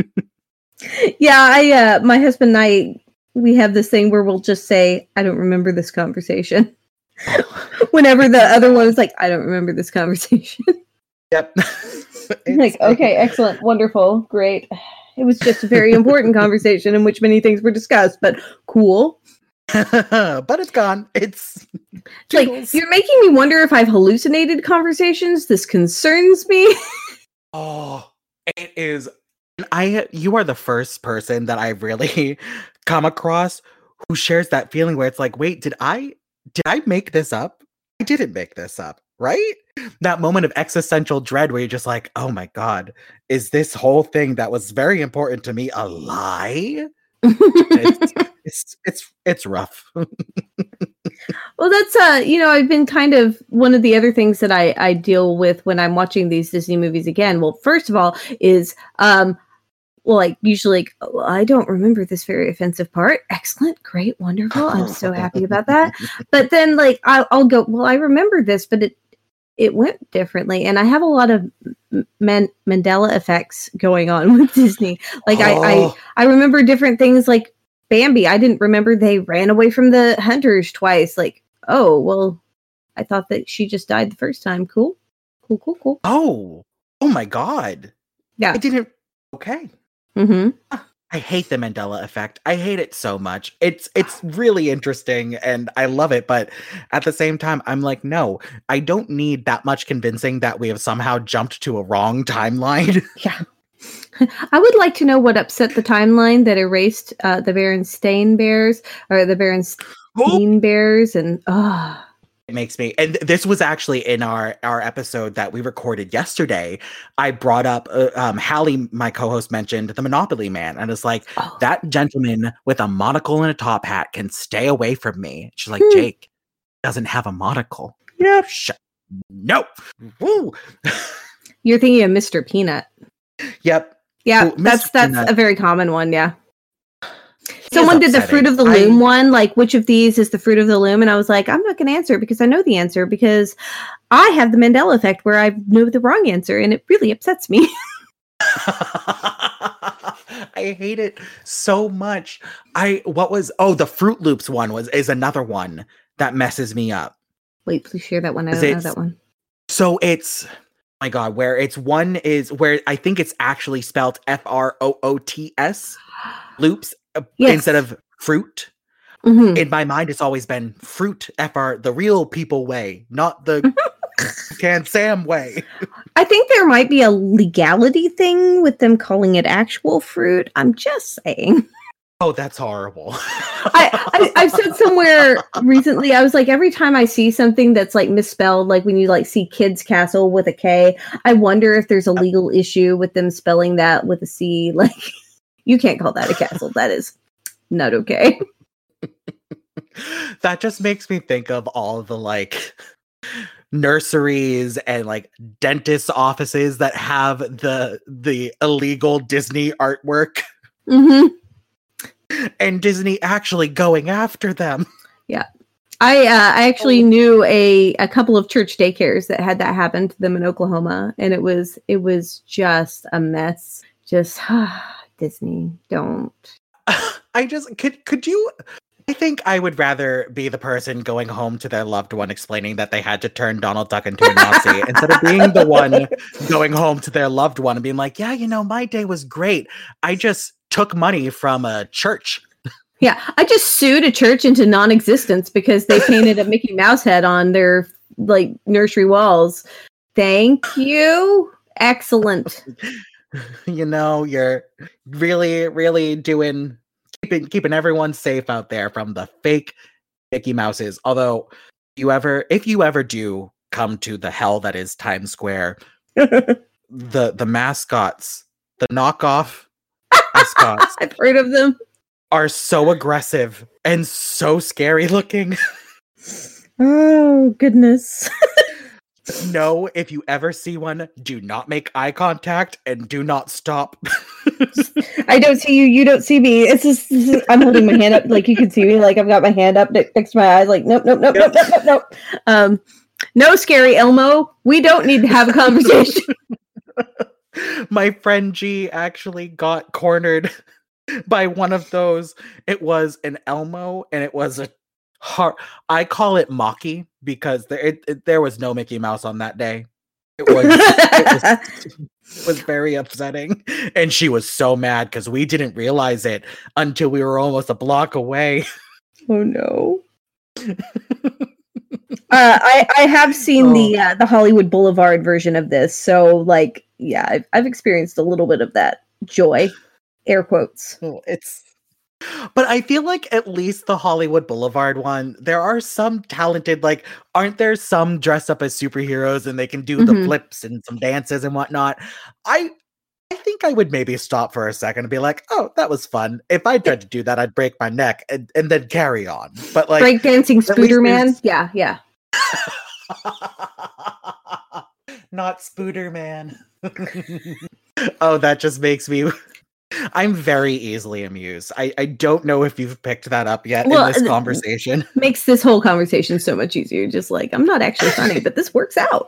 Yeah, I, uh, my husband and I, we have this thing where we'll just say, I don't remember this conversation. Whenever the other one is like, I don't remember this conversation. Yep. Like, okay, excellent, wonderful, great. It was just a very important conversation in which many things were discussed, but cool. But it's gone. It's like, you're making me wonder if I've hallucinated conversations. This concerns me. Oh, it is. I, you are the first person that I really come across who shares that feeling where it's like, wait, did I, did I make this up? I didn't make this up, right? That moment of existential dread where you're just like, oh my God, is this whole thing that was very important to me a lie? it's, it's, it's, it's rough. Well, that's, uh, you know, I've been kind of one of the other things that I, I deal with when I'm watching these Disney movies again. Well, first of all is, um, well, like usually, like, oh, I don't remember this very offensive part. Excellent, great, wonderful. I'm so happy about that. But then, like, I'll, I'll go, well, I remember this, but it it went differently, and I have a lot of Man- Mandela effects going on with Disney. Like, oh. I, I I remember different things, like Bambi. I didn't remember they ran away from the hunters twice. Like, oh, well, I thought that she just died the first time. Cool, cool, cool, cool. Oh, oh my God. Yeah, I didn't. Okay. Mm-hmm. I hate the Mandela effect. I hate it so much. It's it's really interesting and I love it, but at the same time, I'm like, no, I don't need that much convincing that we have somehow jumped to a wrong timeline. Yeah. I would like to know what upset the timeline that erased uh, the Berenstain Bears or the Berenstain Bears, and oh. It makes me, and this was actually in our, our episode that we recorded yesterday. I brought up, uh, um, Hallie, my co-host, mentioned the Monopoly Man, and it's like, oh. That gentleman with a monocle and a top hat can stay away from me. She's like, hmm. Jake doesn't have a monocle. Yep. Sh- no. Woo. You're thinking of Mister Peanut. Yep. Yeah, Ooh, that's that's Peanut. A very common one. Yeah. Someone did the Fruit of the Loom I, one, like, which of these is the Fruit of the Loom? And I was like, I'm not going to answer because I know the answer because I have the Mandela effect where I know the wrong answer and it really upsets me. I hate it so much. I, what was, oh, the Fruit Loops one was, is another one that messes me up. Wait, please share that one. I don't know that one. So it's, oh my God, where it's one is where I think it's actually spelled F R O O T S, loops. Yes. Instead of fruit. Mm-hmm. In my mind, it's always been fruit, F R, the real people way, not the Can Sam way. I think there might be a legality thing with them calling it actual fruit. I'm just saying. Oh, that's horrible. I, I, I've said somewhere recently, I was like, every time I see something that's like misspelled, like when you like see Kids Castle with a K, I wonder if there's a legal issue with them spelling that with a C. Like, you can't call that a castle. That is not okay. That just makes me think of all the like nurseries and like dentist offices that have the the illegal Disney artwork. Mm-hmm. and Disney actually going after them. Yeah. I uh, I actually knew a, a couple of church daycares that had that happen to them in Oklahoma, and it was it was just a mess. Just Disney, don't. I just could could you I think I would rather be the person going home to their loved one explaining that they had to turn Donald Duck into a Nazi instead of being the one going home to their loved one and being like, yeah, you know, my day was great. I just took money from a church. Yeah, I just sued a church into non-existence because they painted a Mickey Mouse head on their like nursery walls. Thank you. Excellent. You know, you're really, really doing keeping keeping everyone safe out there from the fake Mickey Mouses. Although you ever if you ever do come to the hell that is Times Square, the the mascots, the knockoff mascots I've heard of them. Are so aggressive and so scary looking. Oh, goodness. No, if you ever see one, do not make eye contact and do not stop. I don't see you, you don't see me. It's just, this is, I'm holding my hand up like you can see me. Like I've got my hand up next to my eyes. Like, nope, nope, nope, Yep. nope, nope, nope, nope. Um, no, scary Elmo. We don't need to have a conversation. My friend G actually got cornered by one of those. It was an Elmo, and it was a hard. I call it Mocky because there it, it, there was no Mickey Mouse on that day. It was, it was it was very upsetting, and she was so mad because we didn't realize it until we were almost a block away. Oh no. uh, I I have seen Oh. the uh, the Hollywood Boulevard version of this, so like yeah, I've I've experienced a little bit of that joy, air quotes. Oh, it's but I feel like at least the Hollywood Boulevard one, there are some talented, like, aren't there some dressed up as superheroes and they can do the Mhm. flips and some dances and whatnot? I I think I would maybe stop for a second and be like, oh, that was fun. If I tried to do that, I'd break my neck and, and then carry on. But like Breakdancing at least Spooder Man, there's- yeah, yeah. Not Spooder Man. Oh, that just makes me. I'm very easily amused. I, I don't know if you've picked that up yet Well, in this th- conversation. Makes this whole conversation so much easier. Just like I'm not actually funny, but this works out.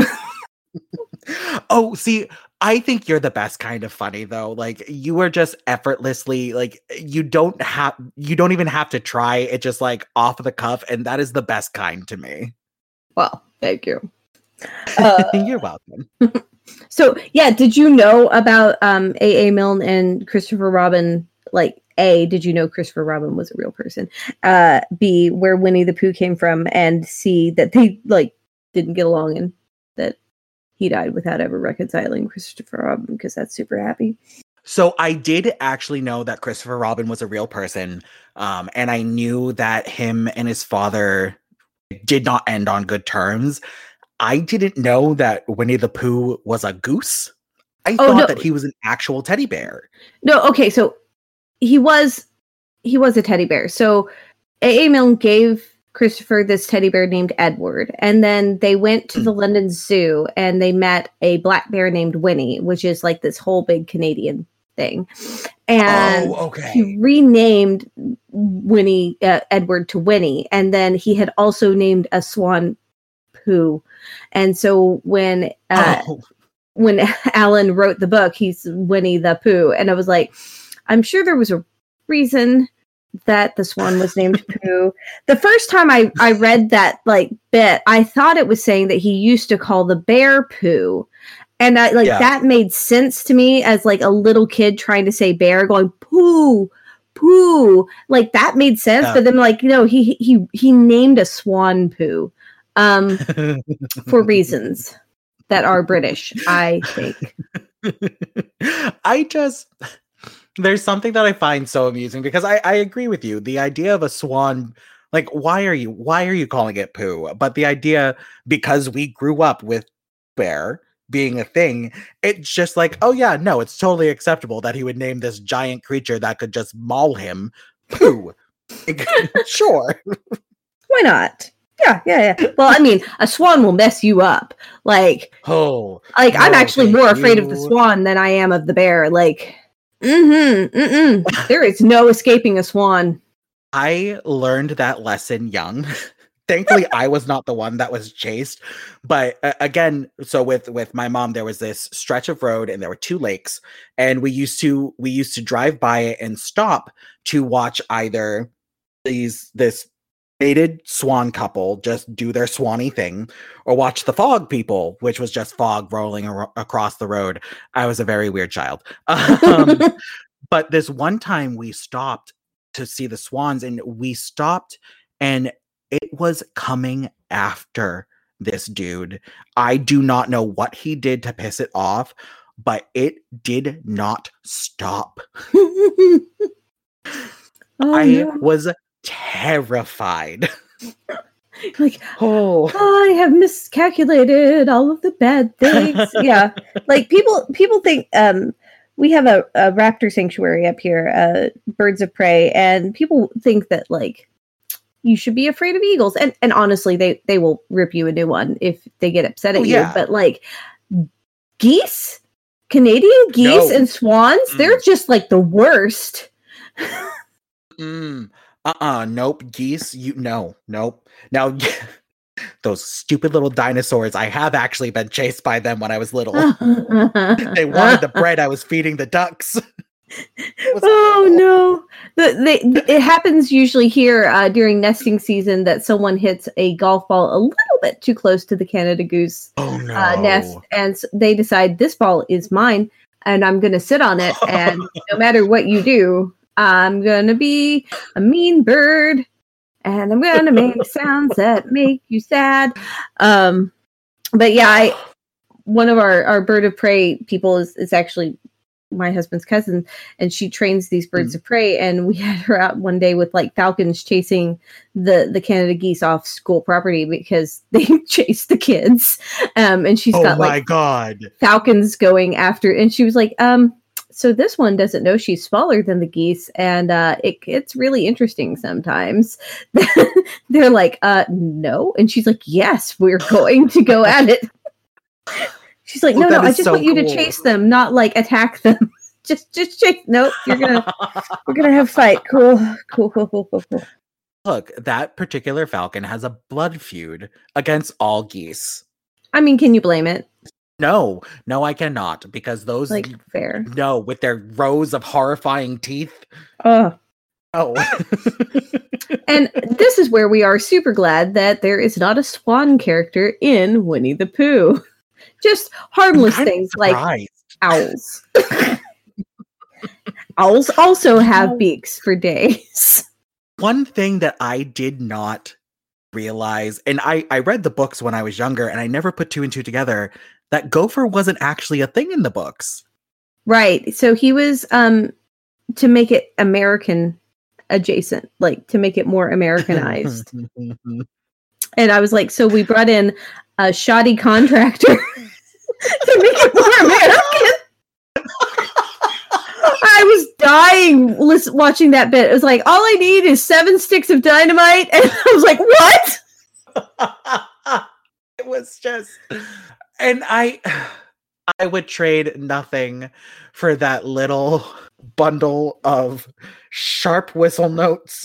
Oh, see, I think you're the best kind of funny though. Like you are just effortlessly like you don't have you don't even have to try. It just like off the cuff, and that is the best kind to me. Well, thank you. Uh, You're welcome. So yeah, did you know about um A A Milne and Christopher Robin? Like A, did you know Christopher Robin was a real person? Uh B, where Winnie the Pooh came from, and C, that they like didn't get along and that he died without ever reconciling Christopher Robin, because that's super happy. So I did actually know that Christopher Robin was a real person, um, and I knew that him and his father did not end on good terms. I didn't know that Winnie the Pooh was a goose. I Oh, thought no. that he was an actual teddy bear. No, okay, so he was he was a teddy bear. So A A Milne gave Christopher this teddy bear named Edward, and then they went to the London Zoo and they met a black bear named Winnie, which is like this whole big Canadian thing. And oh, okay. he renamed Winnie uh, Edward to Winnie, and then he had also named a swan Pooh. And so when uh, oh. when Alan wrote the book, he's Winnie the Pooh, and I was like, I'm sure there was a reason that the swan was named Pooh. The first time I I read that like bit, I thought it was saying that he used to call the bear Pooh. And I, like Yeah. that made sense to me as like a little kid trying to say bear, going poo, poo. Like that made sense. Yeah. But then, like, you know, he he he named a swan Pooh, um, for reasons that are British, I think. I just there's something that I find so amusing because I, I agree with you. The idea of a swan, like, why are you why are you calling it Pooh? But the idea, because we grew up with bear being a thing, it's just like, oh yeah, no, it's totally acceptable that he would name this giant creature that could just maul him Pooh. Like, sure. Why not? Yeah, yeah, yeah. Well, I mean, a swan will mess you up. Like, Oh, like I'm no, actually thank more afraid of the you. swan than I am of the bear. Like, Mm-hmm. Mm-mm. There is no escaping a swan. I learned that lesson young. Thankfully, I was not the one that was chased. But uh, again, so with with my mom, there was this stretch of road, and there were two lakes, and we used to we used to drive by it and stop to watch either these this mated swan couple just do their swanny thing, or watch the fog people, which was just fog rolling ar- across the road. I was a very weird child. Um, but this one time we stopped to see the swans, and we stopped, and it was coming after this dude. I do not know what he did to piss it off, but it did not stop. Oh, I no. was terrified. Like, Oh, I have miscalculated all of the bad things. Yeah, like people people think um we have a, a raptor sanctuary up here, uh birds of prey, and people think that like you should be afraid of eagles, and and honestly they they will rip you a new one if they get upset at Oh, you. yeah. But like geese, Canadian geese No. and swans, Mm. they're just like the worst. mm, uh-uh, nope. Geese, you no, nope. Now, those stupid little dinosaurs, I have actually been chased by them when I was little. They wanted the bread I was feeding the ducks. It was Oh horrible. no! The, they, it happens usually here uh, during nesting season that someone hits a golf ball a little bit too close to the Canada goose Oh no. uh, nest, and s- they decide this ball is mine, and I'm going to sit on it, and no matter what you do, I'm going to be a mean bird, and I'm going to make sounds that make you sad. Um, but yeah, I, one of our, our bird of prey people is, is actually my husband's cousin, and she trains these birds Mm. of prey, and we had her out one day with like falcons chasing the the Canada geese off school property because they chase the kids, um and she's Oh got my like god. falcons going after, and she was like, um so this one doesn't know she's smaller than the geese, and uh it, it's really interesting sometimes. They're like, uh no, and she's like, yes, we're going to go at it. She's like, Oh, no, no, that I is just so want you to cool. chase them, not like attack them. just, just chase. Nope, you're gonna, we're gonna have a fight. Cool, cool, cool, cool, cool, cool. Look, that particular falcon has a blood feud against all geese. I mean, can you blame it? No, no, I cannot, because those Like, fair. no, with their rows of horrifying teeth. Oh, Oh. and this is where we are super glad that there is not a swan character in Winnie the Pooh. Just harmless I'm kind of things like surprised. owls. Owls also have beaks for days. One thing that I did not realize, and I, I read the books when I was younger, and I never put two and two together, that Gopher wasn't actually a thing in the books. Right. So he was um to make it American adjacent, like to make it more Americanized. And I was like, so we brought in a shoddy contractor to make it more American. I was dying listen, watching that bit. It was like, all I need is seven sticks of dynamite. And I was like, what? It was just, and I, I would trade nothing for that little bundle of sharp whistle notes.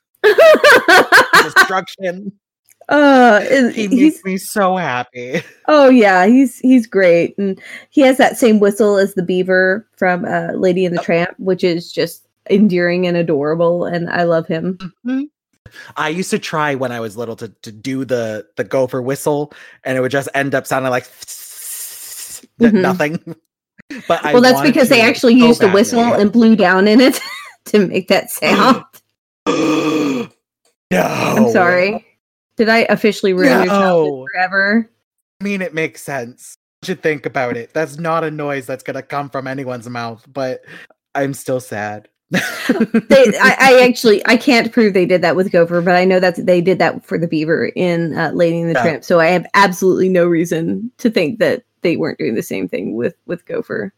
Destruction. Uh, and He he's makes me so happy. oh yeah, he's he's great, and he has that same whistle as the beaver from uh, Lady and the Tramp, which is just endearing and adorable, and I love him. Mhm. I used to try when I was little to, to do the the gopher whistle, and it would just end up sounding like Mhm. nothing. But I Well, that's wanted because to they actually so used a whistle badly. and blew down in it to make that sound. No, I'm sorry. Did I officially ruin your childhood No. forever? I mean, it makes sense. You should think about it. That's not a noise that's gonna come from anyone's mouth, but I'm still sad. They, I, I actually, I can't prove they did that with Gopher, but I know that they did that for the beaver in uh, Lady and the Yeah. Tramp. So I have absolutely no reason to think that they weren't doing the same thing with with Gopher.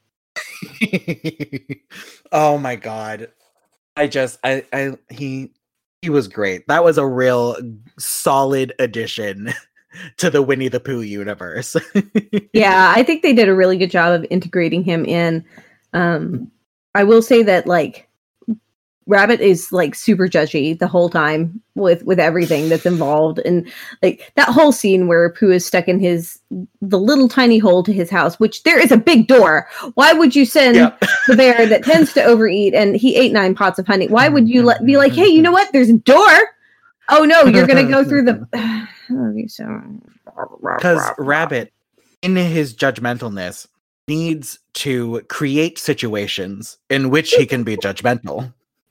Oh my god. I just I I he he was great. That was a real solid addition to the Winnie the Pooh universe. Yeah, I think they did a really good job of integrating him in. Um, I will say that like Rabbit is like super judgy the whole time with with everything that's involved, and like that whole scene where Pooh is stuck in his the little tiny hole to his house, which there is a big door. Why would you send yep. the bear that tends to overeat and he ate nine pots of honey? Why would you let be like, hey, you know what? There's a door. Oh no, you're gonna go through the because Rabbit, in his judgmentalness, needs to create situations in which he can be judgmental.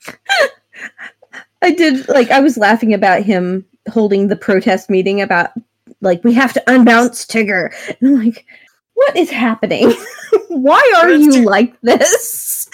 I did like I was laughing about him holding the protest meeting about like we have to unbounce Tigger. And I'm like, what is happening? Why are you t- like this?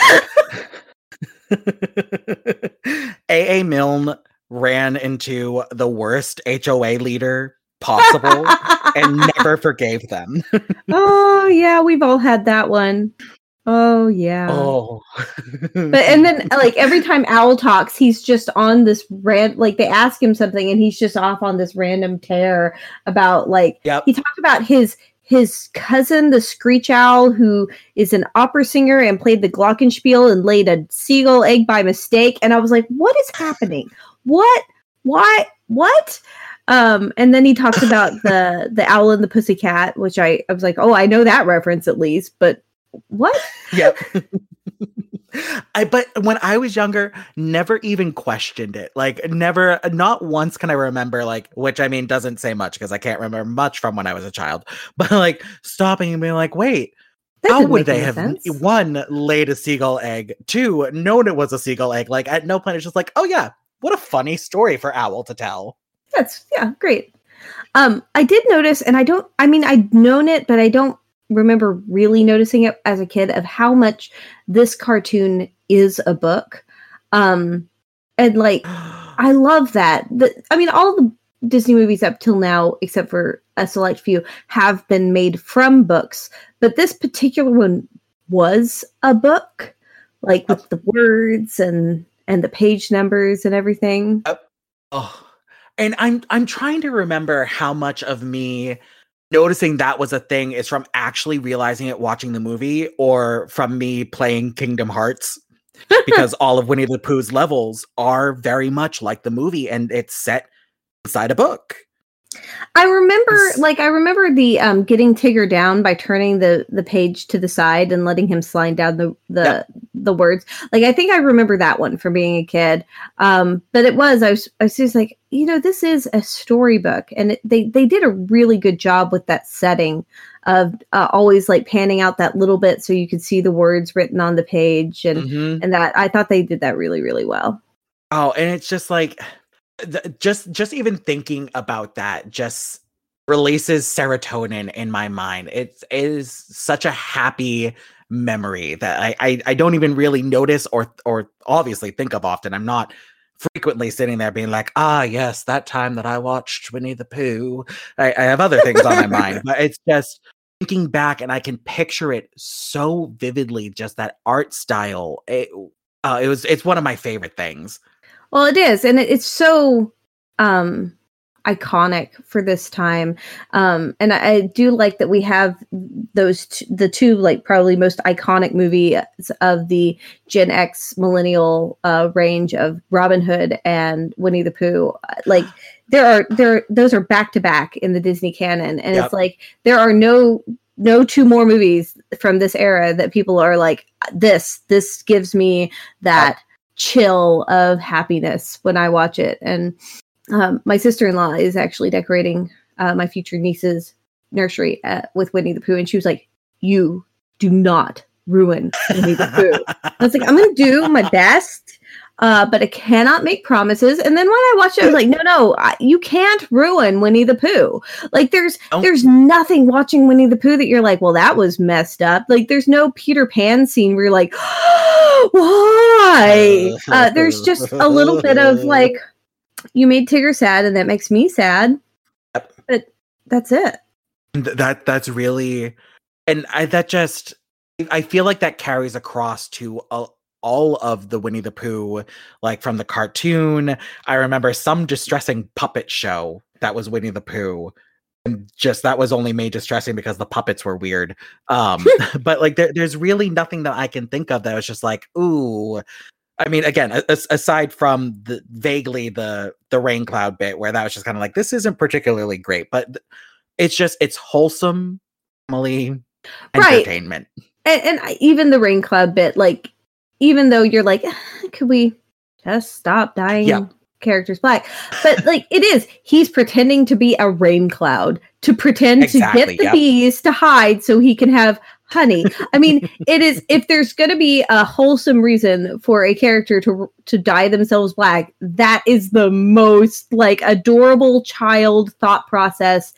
A A. Milne ran into the worst H O A leader possible and never forgave them. Oh yeah, we've all had that one. Oh yeah. Oh. But and then like every time Owl talks, he's just on this rant. Like they ask him something, and he's just off on this random tear about like yep. he talked about his his cousin, the Screech Owl, who is an opera singer and played the glockenspiel and laid a seagull egg by mistake. And I was like, what is happening? What? Why? What? Um, and then he talks about the the Owl and the Pussycat, which I, I was like, oh, I know that reference at least, but what? Yep. I but when I was younger, never even questioned it. Like never, not once can I remember, like, which I mean doesn't say much because I can't remember much from when I was a child, but like stopping and being like, wait, that how would they have sense. one, laid a seagull egg, two, known it was a seagull egg? Like at no point it's just like, oh yeah, what a funny story for Owl to tell. That's yeah, great. Um, I did notice, and I don't I mean I'd known it, but I don't remember really noticing it as a kid of how much this cartoon is a book. Um, and like, I love that. The, I mean, all the Disney movies up till now, except for a select few, have been made from books. But this particular one was a book, like with the words and, and the page numbers and everything. Uh, oh, and I'm, I'm trying to remember how much of me noticing that was a thing is from actually realizing it watching the movie or from me playing Kingdom Hearts, because all of Winnie the Pooh's levels are very much like the movie and it's set inside a book. I remember like I remember the um getting Tigger down by turning the the page to the side and letting him slide down the the yep. the words. Like I think I remember that one from being a kid. Um but it was I was I was just like, you know, this is a storybook, and it, they they did a really good job with that setting of uh, always like panning out that little bit so you could see the words written on the page, and mm-hmm. and that I thought they did that really really well. Oh, and it's just like The, just just even thinking about that just releases serotonin in my mind. It is such a happy memory that I, I I don't even really notice or or obviously think of often. I'm not frequently sitting there being like, ah, yes, that time that I watched Winnie the Pooh. I, I have other things on my mind, but it's just thinking back and I can picture it so vividly. Just that art style. It, uh, it was it's one of my favorite things. Well, it is, and it, it's so um, iconic for this time. Um, and I, I do like that we have those t- the two like probably most iconic movies of the Gen X millennial uh, range of Robin Hood and Winnie the Pooh. Like there are there those are back to back in the Disney canon, and yep. It's like there are no. No two more movies from this era that people are like, this this gives me that. Yep. Chill of happiness when I watch it. And um, my sister-in-law is actually decorating uh, my future niece's nursery at, with Winnie the Pooh, and she was like, you do not ruin Winnie the Pooh. I was like, I'm gonna do my best, uh, but I cannot make promises. And then when I watched it, I was like, no no I, you can't ruin Winnie the Pooh. Like there's oh. there's nothing watching Winnie the Pooh that you're like, well, that was messed up. Like there's no Peter Pan scene where you're like, why? Uh, there's just a little bit of like, you made Tigger sad, and that makes me sad. Yep. But that's it. That that's really, and I that just, I feel like that carries across to uh, all of the Winnie the Pooh, like from the cartoon. I remember some distressing puppet show that was Winnie the Pooh and just that was only made distressing because the puppets were weird. Um, but like there, there's really nothing that I can think of that was just like, ooh. I mean, again, a- aside from the vaguely the the rain cloud bit where that was just kind of like, this isn't particularly great, but th- it's just it's wholesome family entertainment. Right. And, and I- even the rain cloud bit, like, even though you're like, could we just stop dyeing Yeah. characters black? But like, it is, he's pretending to be a rain cloud to pretend Exactly, to get the yep. bees to hide so he can have honey. I mean, it is, if there's going to be a wholesome reason for a character to to dye themselves black, that is the most like adorable child thought process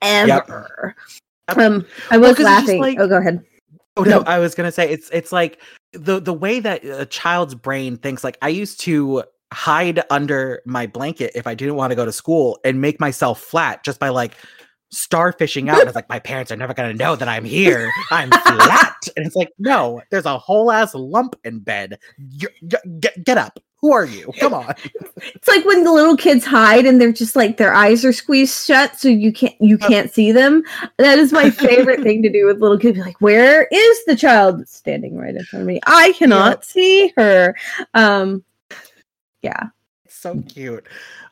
ever. Yep. Um, I Well, was 'cause it's just laughing. like- oh, go ahead. Oh no, No. I was gonna say it's it's like the the way that a child's brain thinks. Like I used to hide under my blanket if I didn't want to go to school and make myself flat just by like starfishing out. And it's like my parents are never gonna know that I'm here. I'm flat, and it's like no, there's a whole ass lump in bed. You, get get up. Who are you? Come on. It's like when the little kids hide and they're just like their eyes are squeezed shut so you can't you can't see them. That is my favorite thing to do with little kids. Be like, where is the child that's standing right in front of me? I cannot Yep. see her. Um, yeah. It's so cute.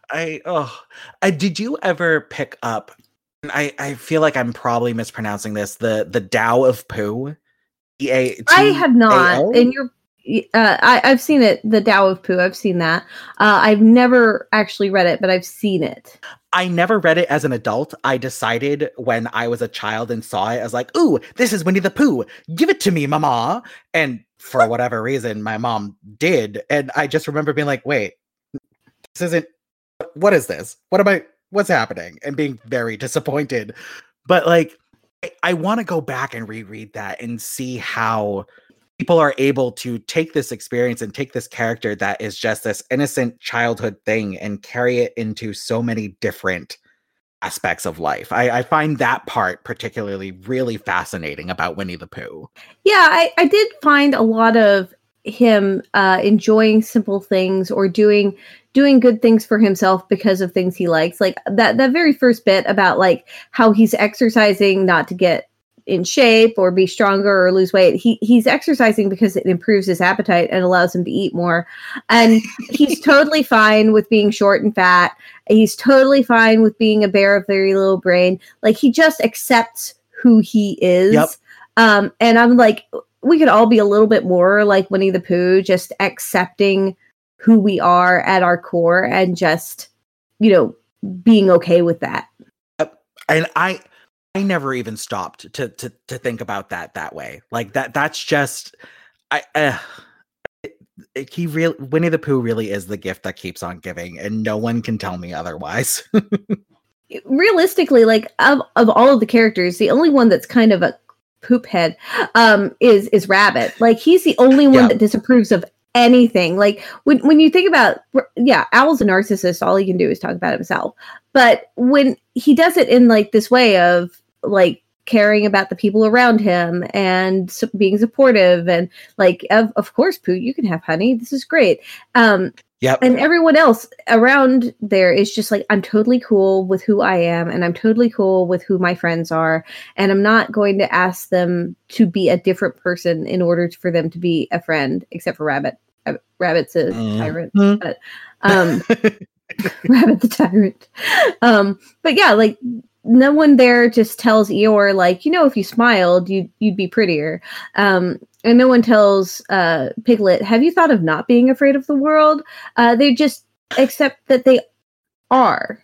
I oh, I, did you ever pick up? I I feel like I'm probably mispronouncing this. The the Tao of Pooh. E A I have not, T A O? and you're. Uh, I, I've seen it, the Tao of Pooh. I've seen that. Uh, I've never actually read it, but I've seen it. I never read it as an adult. I decided when I was a child and saw it, I was like, ooh, this is Winnie the Pooh. Give it to me, mama. And for whatever reason, my mom did. And I just remember being like, wait, this isn't, what is this? What am I, what's happening? And being very disappointed. But like, I, I want to go back and reread that and see how people are able to take this experience and take this character that is just this innocent childhood thing and carry it into so many different aspects of life. I, I find that part particularly really fascinating about Winnie the Pooh. Yeah, I, I did find a lot of him uh, enjoying simple things or doing doing good things for himself because of things he likes. Like that that very first bit about like how he's exercising not to get in shape or be stronger or lose weight. He he's exercising because it improves his appetite and allows him to eat more. And he's totally fine with being short and fat. He's totally fine with being a bear of very little brain. Like he just accepts who he is. Yep. Um, and I'm like, we could all be a little bit more like Winnie the Pooh, just accepting who we are at our core and just, you know, being okay with that. And I I never even stopped to to to think about that that way. Like that that's just I uh, it, it, he really Winnie the Pooh really is the gift that keeps on giving, and no one can tell me otherwise. Realistically, like of of all of the characters, the only one that's kind of a poop head um is is Rabbit. Like he's the only one Yeah. that disapproves of anything. Like when when you think about, yeah, Owl's a narcissist, all he can do is talk about himself. But when he does it in like this way of like caring about the people around him and su- being supportive and like of, of course, Pooh, you can have honey, this is great. Um Yep. and everyone else around there is just like, I'm totally cool with who I am, and I'm totally cool with who my friends are, and I'm not going to ask them to be a different person in order for them to be a friend, except for Rabbit. Uh, Rabbit's a Mhm. tyrant, but um, Rabbit the tyrant. Um, but yeah, like no one there just tells Eeyore like, you know, if you smiled, you'd you'd be prettier. Um, and no one tells uh, Piglet, have you thought of not being afraid of the world? Uh, they just accept that they are.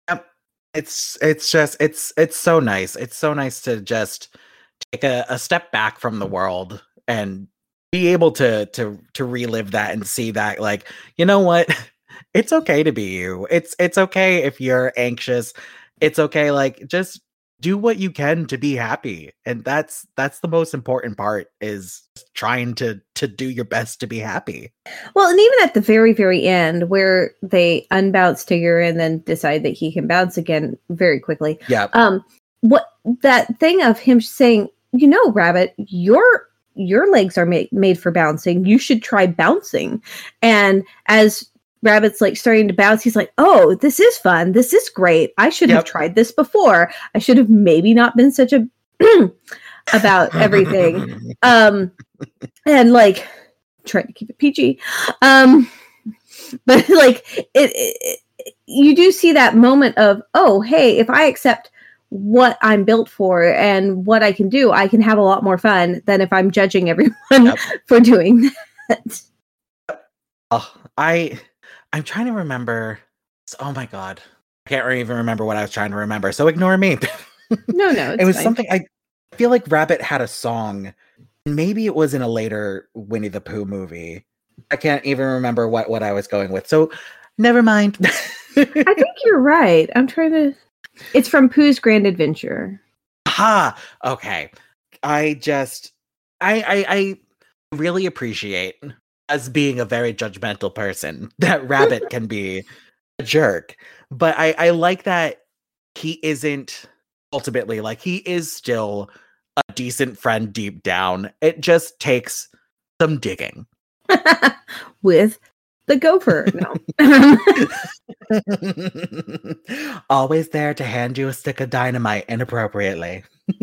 It's it's just it's it's so nice. It's so nice to just take a, a step back from the world and be able to to to relive that and see that, like, you know what? It's okay to be you. It's it's okay if you're anxious. It's okay, like just do what you can to be happy. And that's that's the most important part, is trying to to do your best to be happy. Well, and even at the very, very end, where they unbounce Tigger and then decide that he can bounce again very quickly. Yeah. Um, what that thing of him saying, you know, Rabbit, your your legs are made made for bouncing. You should try bouncing. And as Rabbit's like starting to bounce. He's like, oh, this is fun. This is great. I should yep. have tried this before. I should have maybe not been such a about everything. Um, and like trying to keep it P G. Um, but like it, it, it, you do see that moment of, oh, hey, if I accept what I'm built for and what I can do, I can have a lot more fun than if I'm judging everyone yep. for doing that. Oh, I, I'm trying to remember. Oh my God. I can't even remember what I was trying to remember. So ignore me. No, no. It's it was fine. something I feel like Rabbit had a song. Maybe it was in a later Winnie the Pooh movie. I can't even remember what, what I was going with. So never mind. I think you're right. I'm trying to. It's from Pooh's Grand Adventure. Ha! Okay. I just, I, I, I really appreciate, as being a very judgmental person, that Rabbit can be a jerk. But I, I like that he isn't, ultimately, like, he is still a decent friend deep down. It just takes some digging. With the gopher. No. Always there to hand you a stick of dynamite inappropriately.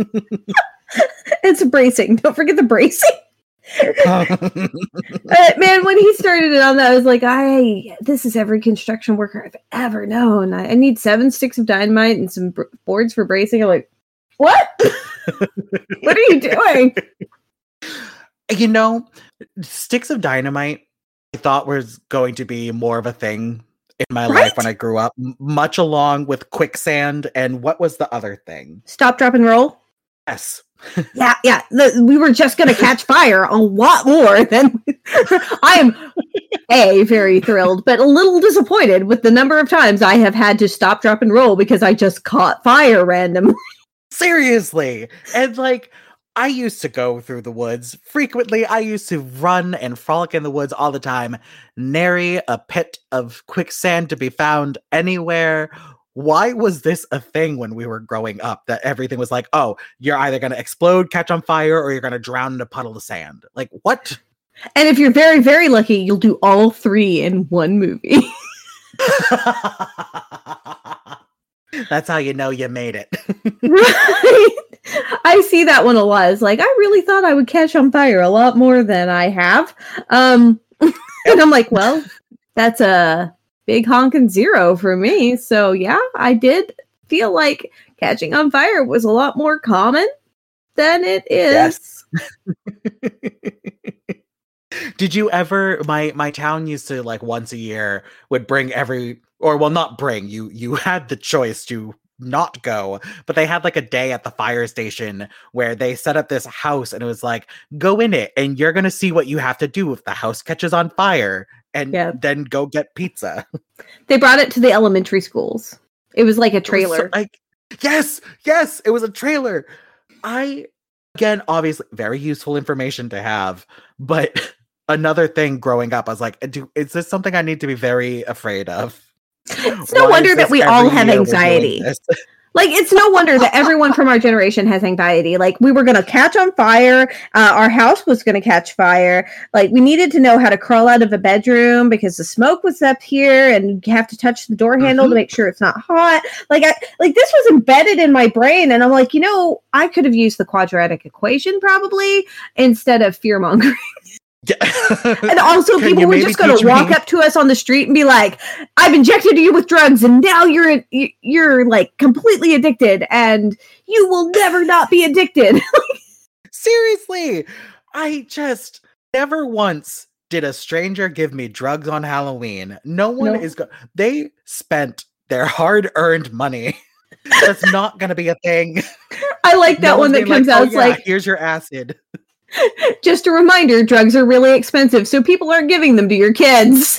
It's bracing. Don't forget the bracing. uh, man, when he started it on that, I was like, I this is every construction worker I've ever known. I, I need seven sticks of dynamite and some b- boards for bracing. I'm like, what? What are you doing? You know, sticks of dynamite I thought was going to be more of a thing in my right? life when I grew up, m- much along with quicksand and what was the other thing? Stop, drop, and roll? Yes. yeah, yeah. The, we were just going to catch fire a lot more than... I am, A, very thrilled, but a little disappointed with the number of times I have had to stop, drop, and roll because I just caught fire randomly. Seriously. And like... I used to go through the woods frequently. I used to run and frolic in the woods all the time. Nary a pit of quicksand to be found anywhere. Why was this a thing when we were growing up? That everything was like, oh, you're either going to explode, catch on fire, or you're going to drown in a puddle of sand. Like, what? And if you're very, very lucky, you'll do all three in one movie. That's how you know you made it. Right. I see that one a lot. It's like, I really thought I would catch on fire a lot more than I have. Um, and I'm like, well, that's a big honking zero for me. So yeah, I did feel like catching on fire was a lot more common than it is. Yes. Did you ever, my, my town used to like once a year would bring every, or well, not bring, you, you had the choice to not go, but they had like a day at the fire station where they set up this house and it was like, go in it and you're gonna see what you have to do if the house catches on fire, and yeah. then go get pizza. They brought it to the elementary schools. It was like a trailer. So, like, yes, yes, it was a trailer. I, again, obviously very useful information to have, but another thing growing up, I was like, do, is this something I need to be very afraid of? It's no Why wonder that we all have anxiety. Like, it's no wonder that everyone from our generation has anxiety. Like, we were going to catch on fire. Uh, our house was going to catch fire. Like, we needed to know how to crawl out of a bedroom because the smoke was up here and you have to touch the door handle mm-hmm. to make sure it's not hot. Like, I, like this was embedded in my brain. And I'm like, you know, I could have used the quadratic equation probably instead of fear-mongering. Yeah. And also Can people were just going to walk me? up to us on the street and be like, I've injected you with drugs and now you're you're like completely addicted and you will never not be addicted. Seriously, I just never once did a stranger give me drugs on Halloween. No one no. is going they spent their hard-earned money. That's not going to be a thing. I like that no one that comes like, out oh, yeah, like, here's your acid. Just a reminder, drugs are really expensive, so people aren't giving them to your kids.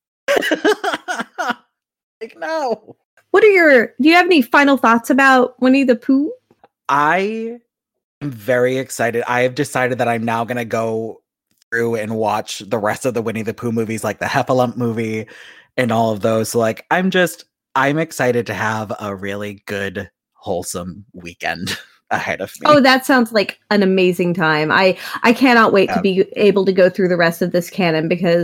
Like, no. What are your, do you have any final thoughts about Winnie the Pooh? I am very excited. I have decided that I'm now going to go through and watch the rest of the Winnie the Pooh movies, like the Heffalump movie and all of those. So, like, I'm just, I'm excited to have a really good, wholesome weekend ahead of me. Oh, that sounds like an amazing time. I I cannot wait yeah. to be able to go through the rest of this canon because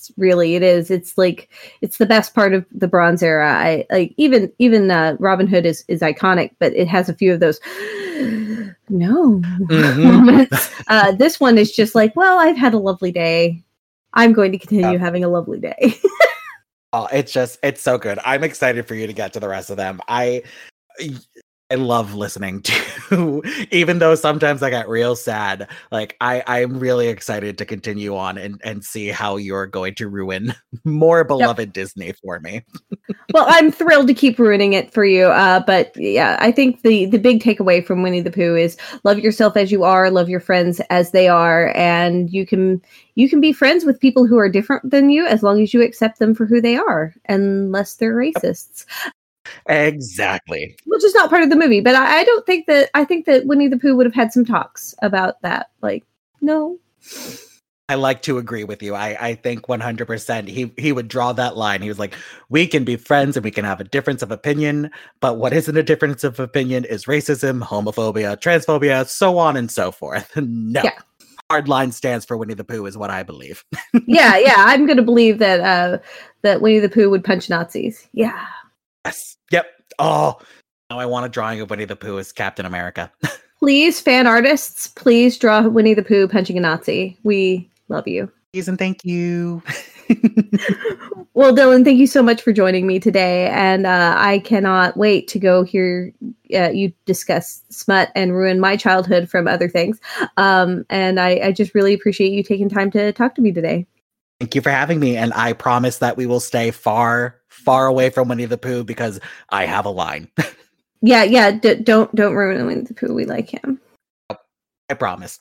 artists. Really, it is. It's like it's the best part of the Bronze Era. I like even even uh, Robin Hood is is iconic, but it has a few of those no Mhm. moments. Uh, this one is just like, well, I've had a lovely day. I'm going to continue Yep. having a lovely day. Oh, it's just it's so good. I'm excited for you to get to the rest of them. I I love listening to, even though sometimes I get real sad. Like I, I'm really excited to continue on and, and see how you're going to ruin more beloved Disney for me. Well, I'm thrilled to keep ruining it for you. Uh, but yeah, I think the the big takeaway from Winnie the Pooh is love yourself as you are, love your friends as they are, and you can you can be friends with people who are different than you as long as you accept them for who they are, unless they're racists. Exactly. Which is not part of the movie, but I, I don't think that I think that Winnie the Pooh would have had some talks about that. Like, no. I like to agree with you. I, I think one hundred percent he he would draw that line. He was like, we can be friends and we can have a difference of opinion, but what isn't a difference of opinion is racism, homophobia, transphobia, so on and so forth. No. Yeah. Hard line stands for Winnie the Pooh is what I believe. yeah, yeah. I'm going to believe that uh, that Winnie the Pooh would punch Nazis. Yeah. Yes. Yep. Oh, now I want a drawing of Winnie the Pooh as Captain America. Please, fan artists, please draw Winnie the Pooh punching a Nazi. We love you. Please and thank you. Well, Dylan, thank you so much for joining me today. And uh, I cannot wait to go hear uh, you discuss smut and ruin my childhood from other things. Um, and I, I just really appreciate you taking time to talk to me today. Thank you for having me. And I promise that we will stay far, far away from Winnie the Pooh because I have a line. Yeah, yeah. D- don't don't ruin Winnie the Pooh. We like him. I promise.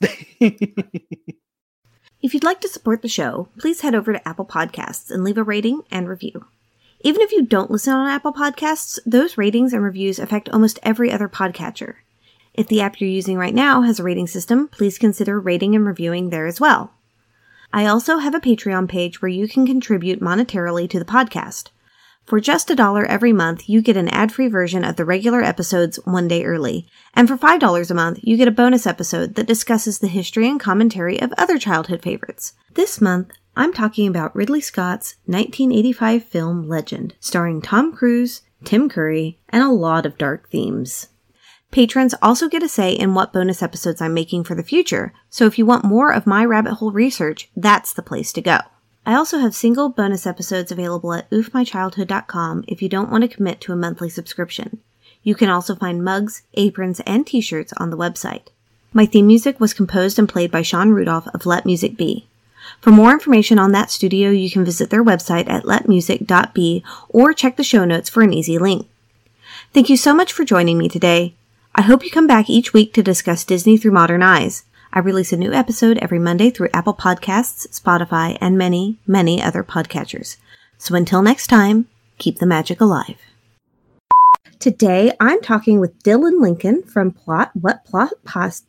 If you'd like to support the show, please head over to Apple Podcasts and leave a rating and review. Even if you don't listen on Apple Podcasts, those ratings and reviews affect almost every other podcatcher. If the app you're using right now has a rating system, please consider rating and reviewing there as well. I also have a Patreon page where you can contribute monetarily to the podcast. For just a dollar every month, you get an ad-free version of the regular episodes one day early. And for five dollars a month, you get a bonus episode that discusses the history and commentary of other childhood favorites. This month, I'm talking about Ridley Scott's nineteen eighty-five film Legend, starring Tom Cruise, Tim Curry, and a lot of dark themes. Patrons also get a say in what bonus episodes I'm making for the future, so if you want more of my rabbit hole research, that's the place to go. I also have single bonus episodes available at oof my childhood dot com if you don't want to commit to a monthly subscription. You can also find mugs, aprons, and t-shirts on the website. My theme music was composed and played by Sean Rudolph of Let Music Be. For more information on that studio, you can visit their website at let music dot b or check the show notes for an easy link. Thank you so much for joining me today. I hope you come back each week to discuss Disney through modern eyes. I release a new episode every Monday through Apple Podcasts, Spotify, and many, many other podcatchers. So until next time, keep the magic alive. Today, I'm talking with Dylan Lincoln from Plot What Plot Post.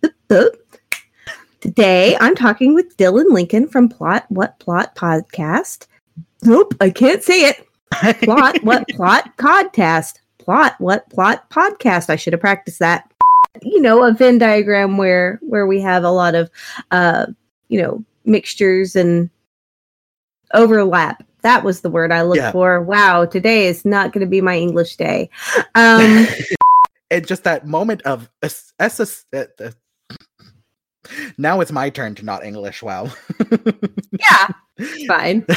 Today, I'm talking with Dylan Lincoln from Plot What Plot Podcast. Nope, I can't say it. Plot What Plot Podcast. Plot What Plot Podcast. I should have practiced that. You know, a Venn diagram where where we have a lot of, uh, you know, mixtures and overlap. That was the word I looked Yeah. for. Wow, today is not going to be my English day. Um, And just that moment of S- S- uh, uh, now it's my turn to not English. Wow. yeah, it's fine.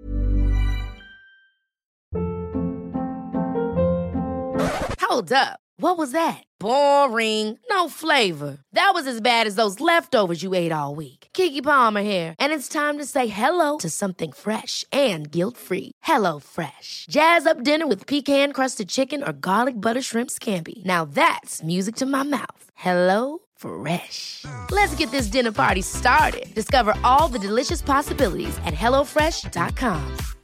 Hold up. What was that? Boring. No flavor. That was as bad as those leftovers you ate all week. Keke Palmer here, and it's time to say hello to something fresh and guilt-free. Hello Fresh. Jazz up dinner with pecan-crusted chicken or garlic butter shrimp scampi. Now that's music to my mouth. Hello Fresh. Let's get this dinner party started. Discover all the delicious possibilities at hello fresh dot com.